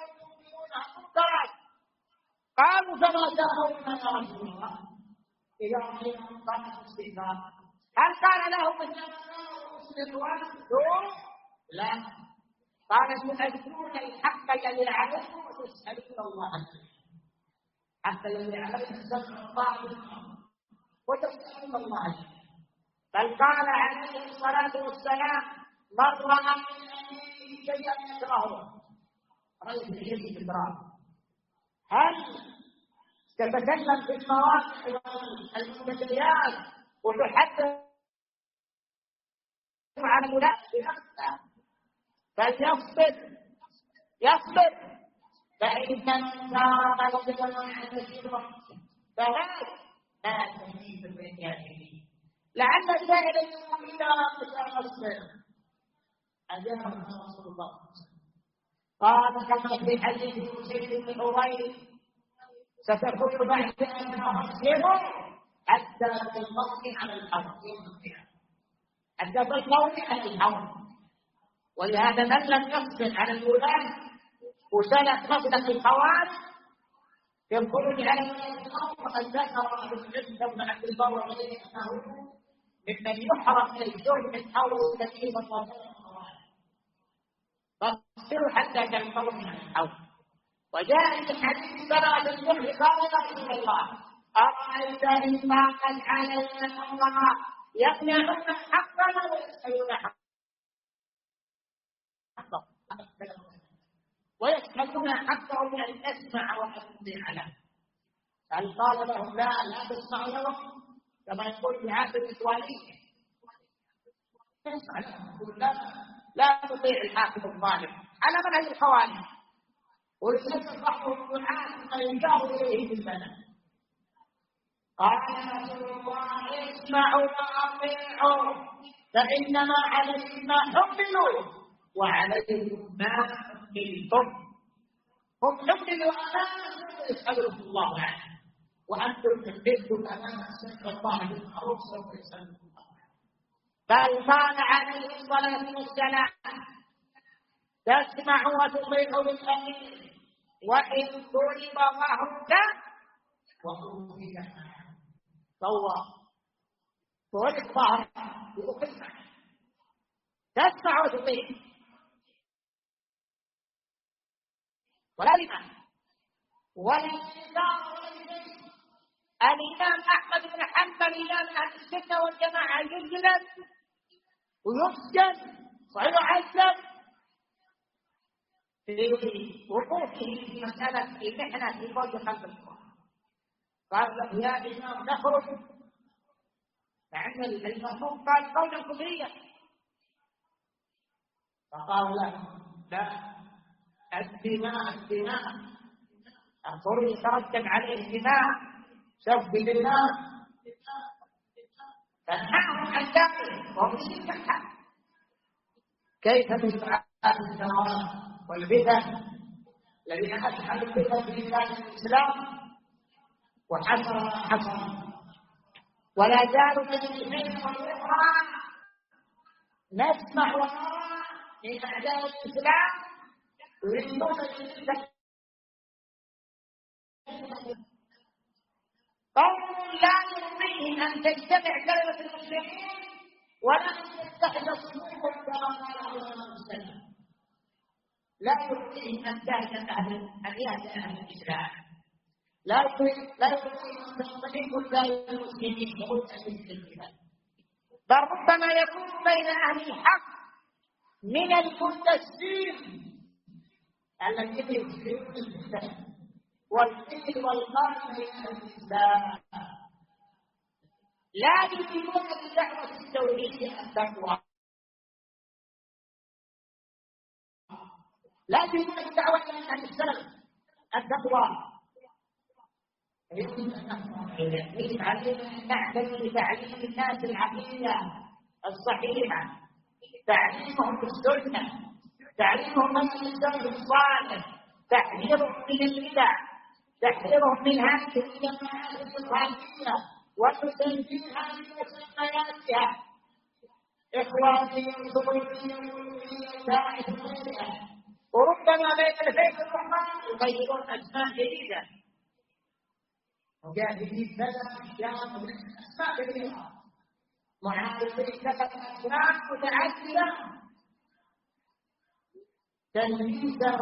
قالوا فما ترون يا رسول الله إذا رأيهم قال الاستغفار هل قال لهم الاستغفار؟ لا، قال تؤدون الحق الذي عليكم وتسألون الله عنه. حتى الذي عليكم سمع الله وتسألون الله. بل قال عليه الصلاة والسلام: من رأى من أميره شيئا يكرهه رجل يجب إكرامه. هل تتكلم في المواقع والمنتديات وتحدث عن أولئك بنفسه؟ فليصبر يصبر فإن من سار رجلا يعتذر فلا لا تزيد بالياته. لعل السائل يقول: إذا متى نصبر؟ أجابه رسول الله قال: كما في حديث سيد بن حويرث: ستكون بعد أن أصبر حتى تلقوني على الأرض حتى تلقوني على الأرض. ولهذا من لم يصبر على الولاة وسلك مسلك الخوارج في الخروج على الأرض فقد ذكر أهل العلم بن عبد البر وغيره أنه ممن يحرم من الجرم من حول كثير الخوارج. فاصبروا حتى تلقوني على الأرض. وجاء في حديث براءة الجرح قال: يا رسول الله أرأيت إن ضاقت علينا الأمراء يمنعون حقنا ويسألون حقنا ويسألون حقهم أن نسمع وأن نطيع له. هل قال لهم: لا لا تسمعوا لهم كما يقول في عهد الإسرائيلية؟ تسمع لهم يقول: لا لا تطيع الحاكم الظالم على منهج الخوارج. ولسان صحبه الدعاء فينجاه إليه بالبنى. قال رسول الله: اسمعوا وأطيعوا فإنما عليهم ما حملوا وعليكم ما حملتم. هم حملوا أمانة يسألكم الله عنه وأنتم تحملتم أمانة سنة الله بالمعروف سوف يسألكم الله. بل قال عليه الصلاة والسلام: تسمع وتطيع بالأمير وإن ضرب ظهرك وأوفيك فهو ضرب ظهرك وأوفيك. تسمع وتطيع ولا لمن ولا لله. الإمام أحمد بن حنبل إمام أهل السنة والجماعة يجلد ويسجن ويعذب في وقوفه في مسألة المحنة في قول خلف القرآن. قال له: يا إمام نخرج. فعند المفهوم قال: قولا كفريا. فقال له: لا، الدماء الدماء الخروج يترتب عليه الدماء سفك الدماء فنهاهم عن ذلك وهم يستحق. كيف تفعل الثمرات والفتن الذين أسحب الفتن في بلاد الإسلام وحسر حسر ولا زالوا تجربين والأخرى نسمع ونرى من أعداء الإسلام يريدون الفتن. قوم لا يرضيهم أن تجتمع كلمة المسلمين ولا أن تتخذ صفوفهم كما قال عليه الصلاة والسلام. لا يرضيهم أن تهدم أهل أن يهدم أهل الإسلام. لا يرضيهم لا يرضيهم أن تنطلق كلمة المسلمين وقلت المسلمين. بل ربما يكون بين أهل الحق من المنتسبين الذين يسلمون الإسلام والفكر والقرن من الإسلام لا يؤمنون بدعوة التوحيد التقوى، لا يؤمنون بدعوة أهل السلف التقوى. يجب علينا أن نعتني بتعليم الناس العقيدة الصحيحة، تعليمهم بالسنة، تعليمهم من السلف الصالح، تحذيرهم من البدع، تحذيرهم من هذه الجماعات الإسلامية وتسجيلها بمسمياتها إخوانية وصوفية وألوهية وداعية وغيرها. وربما بين الفيض والرحمن يغيرون أسماء جديدة مجاهدين كذا أشياء أسماء كثيرة معارضين كذا أسماء متعددة تلميذا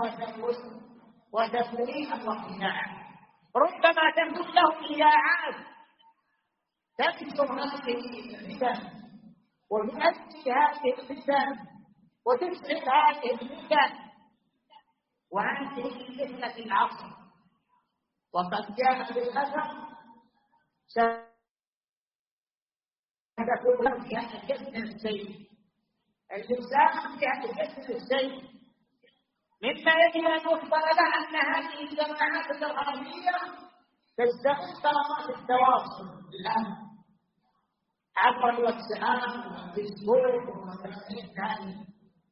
وتفريقا وقناعا. ربما تكون لهم إذاعات تكثر هذه الفتن وتؤدي هذه الفتن وتسعد هذه الفتن، وهذه فتنة العصر. وقد جاء بالأثر ستكون في هذا الجسم السيء، الإنسان في هذا الجسم السيء، مما يجب أن يخبر له أن هذه الجماعات الإرهابية تستغل ثغرات التواصل الآن عبر الواتساب والفيسبوك والمنصات هذه،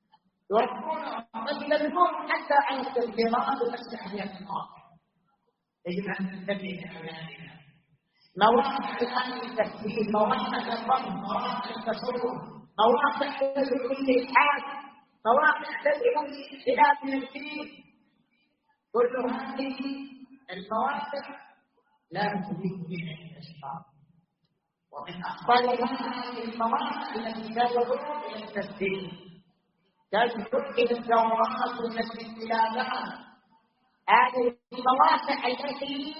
يركون حتى على التنظيمات والأسلحة النار. يجب أن ننتبه لأولادنا. مواقع الآن التكفير، مواقع الضم، مواقع التصوف، مواقع تدعو للإلحاد، مواقع تدعو للاختلاف من الدين، كل هذه المواقع لا تريد بها الأشرار. ومن أخطر هذه المواقع التي تدعو إلى التسليم، تدعو إلى الثورات والاستقلالات، هذه المواقع التي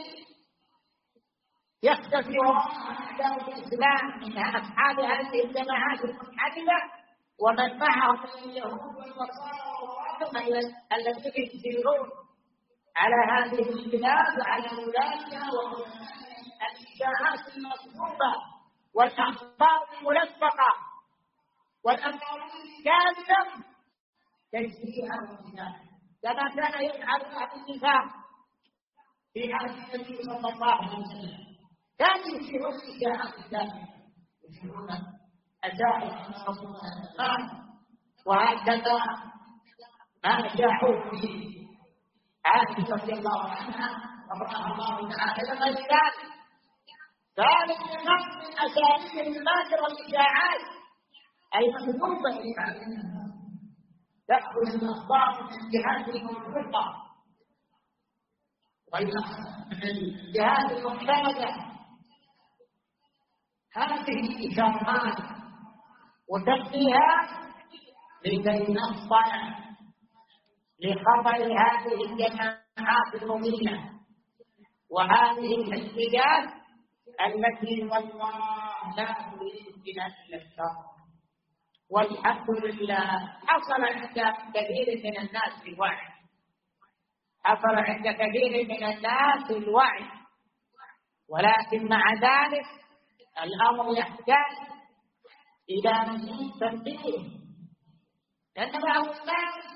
يختفي وراءها أعداء الإسلام من أصحاب هذه الجماعات المنحدرة ومن معهم من اليهود والنصارى والرافضة الذين يسيرون على هذه البلاد وعلى أولادها، والإشاعات المكذوبة والأخبار الملفقة والأموال الكاذبة تجريها وجهها، كما كان يفعل أهل النفاق في عهد النبي صلى الله عليه وسلم. كانوا يشيرون إشاعات الكاذبة، يشيرون أشاعر رسول الله، وهكذا ما أشاعوا به عائشة رضي الله عنها رضي الله تعالى لما ذلك ذلك نقص من أساليب الماكر والإشاعات المكذوبة للعالمين، تأخذ الأخبار من الجهات الموثوقة ومن الجهات المعتمدة، هذه إشارات وتقضيها لكي نصطنع لخطر هذه الجماعات المضلة وهذه الحزبيات التي والله لا تريد بنا إلا الشر. والحمد لله حصل عند كثير من الناس الوعي، حصل عند كثير من الناس الوعي، ولكن مع ذلك الأمر يحتاج إلى مزيد تنبيه، لأن بعض الناس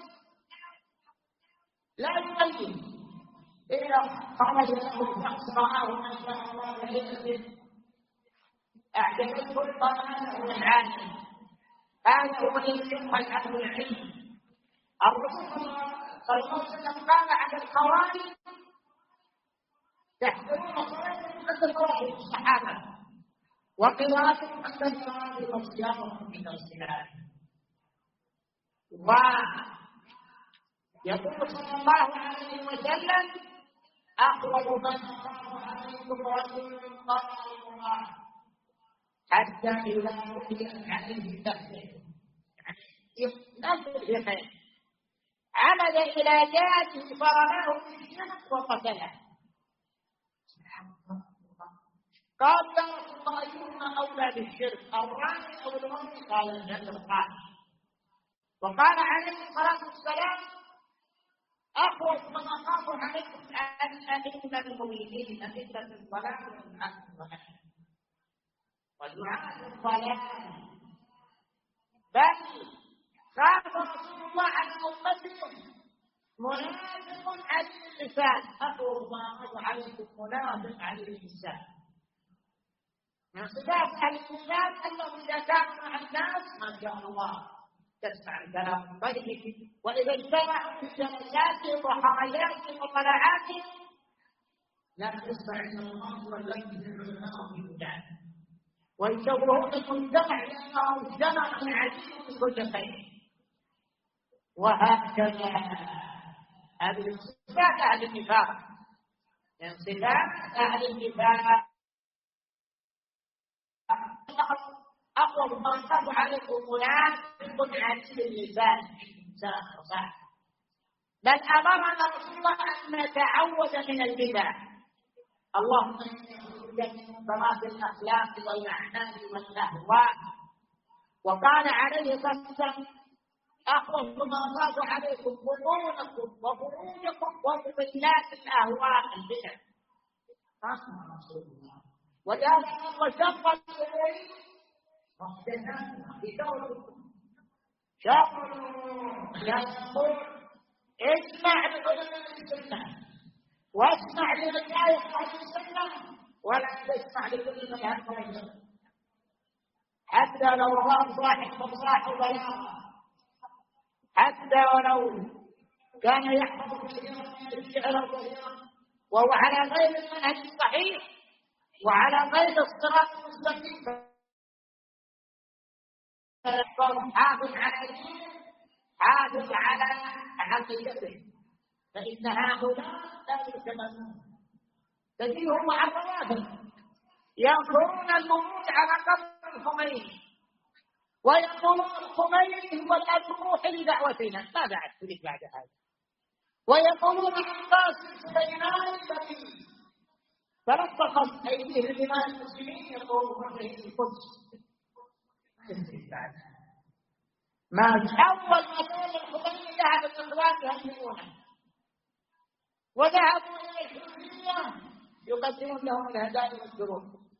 لا يقيم إذا خرج له شخص رآه ما شاء الله عليه أعجبته القرآن والعالم، هذا هو الذي يقبل عنه العلم. الرسول صلى الله عليه وسلم قال عن الخوارج تحضرون صلاتهم عند صلاة الصحابة وقراءتهم عند الصلاة وصيامهم عند الصلاة. ويقول صلى الله عليه وسلم أقرب من أخاف عليكم رجل قال الله حتى إذا رؤيت عليه تخفيه، يعني عمد إلى جاته فرماه بالشمس وقتله. قال يا رسول الله أيهما أولى بالشرك الرامي أو الرمي؟ قال الجد القاتل. وقال عليه الصلاة والسلام أخوف من أخاف عليكم أن أئمة المؤمنين أئمة الصلاة والعقل والعقل ودعاء الصلاة، بل خاف رسول الله عن أمته منافق على اللسان، أخوف ما أخاف عليكم منافق على اللسان. من صفات أهل اللسان أنه إذا كان مع الناس ما شاء الله تسمع الكلام طيب، وإذا اجتمعوا في جلساتهم وحرياتهم وطلعاتهم لا تسمع إلا الله والذي يدعونه في الودان، ويشوهون المجتمع لأنه مجتمع عديد من كل خير. وهكذا هذه من صفات أهل النفاق، من صفات أهل النفاق أقوى ما أخاف عليكم منافق عديد اللسان صح. بل أمرنا رسول الله أن نتعوذ من البدع، اللهم من منكرات الأخلاق والأعمال والأهواء. وقال عليه الصلاة والسلام: أخف ما أخاف عليكم بطونكم وفروجكم ومضلات الأهواء البدع. وذلك وشق الأمور محدثاتها بدوركم. شر يقول: اسمع لعلماء السنة واسمع لمشايخ أهل السنة ولا تسمع لكل من يهتم، حتى لو رأى صاحب فصاح بلاغة، حتى ولو كان يحفظ كثيرا من الشعر الكثير وهو على غير المنهج الصحيح وعلى غير الصراط المستقيم، حافظ على دينه، حافظ على عقيدته، فإن هؤلاء لا يتمنون. تجيهم مع الروافض ينكرون الموت على قبر الخميني ويقولون الخميني هو الأطروح لدعوتنا. ما بعد تريد بعد هذا؟ ويقولون القاسم سليمان الذي تلطخت أيديه لدماء المسلمين يقولون به القدس. ما أول ما كان الخميني ذهب الإخوان يهزمونه وذهبوا إلى الحرية يقدمون لهم الهدايا والدروب.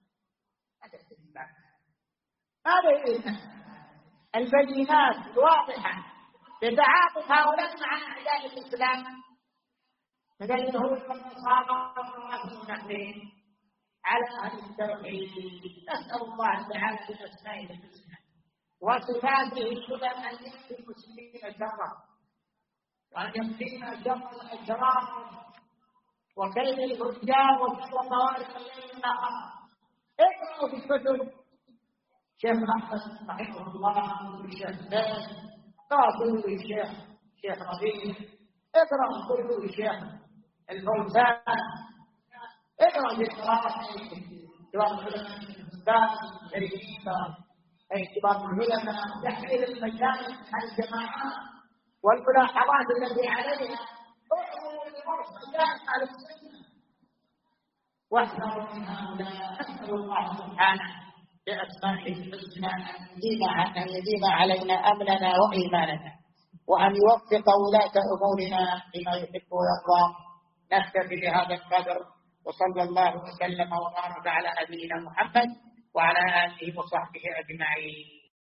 هذه البينات الواضحة لتعاطف هؤلاء مع أعداء الإسلام من اليهود والنصارى والمنافقين على أهل التوحيد. نسأل الله تعالى بأسمائه الحسنى وصفاته العلى أن يكفي المسلمين شرا وأن يكفينا شر الأشرار وكيد الفجار وشر طوائف الليل والنهار. اقرأوا في الكتب شيخ أحمد رحمه الله والشيخ زين، اقرأوا كل الشيخ شيخ ربيع، اقرأوا كل الشيخ الفوزان، اقرأوا في قراءة كبار العلماء الأستاذ الشريفين أي كبار العلماء تحليل المشايخ الجماعات والملاحظات التي عليها. اعلموا لمرسلات على السنة واحذروا من هؤلاء. نسأل الله سبحانه بأسمائه الحسنى أن يديم علينا أمننا وإيماننا وأن يوفق ولاة أمورنا لما يحب ويرضى. نكتفي بهذا القدر، وصلى الله وسلم وبارك على نبينا محمد وعلى آله وصحبه أجمعين.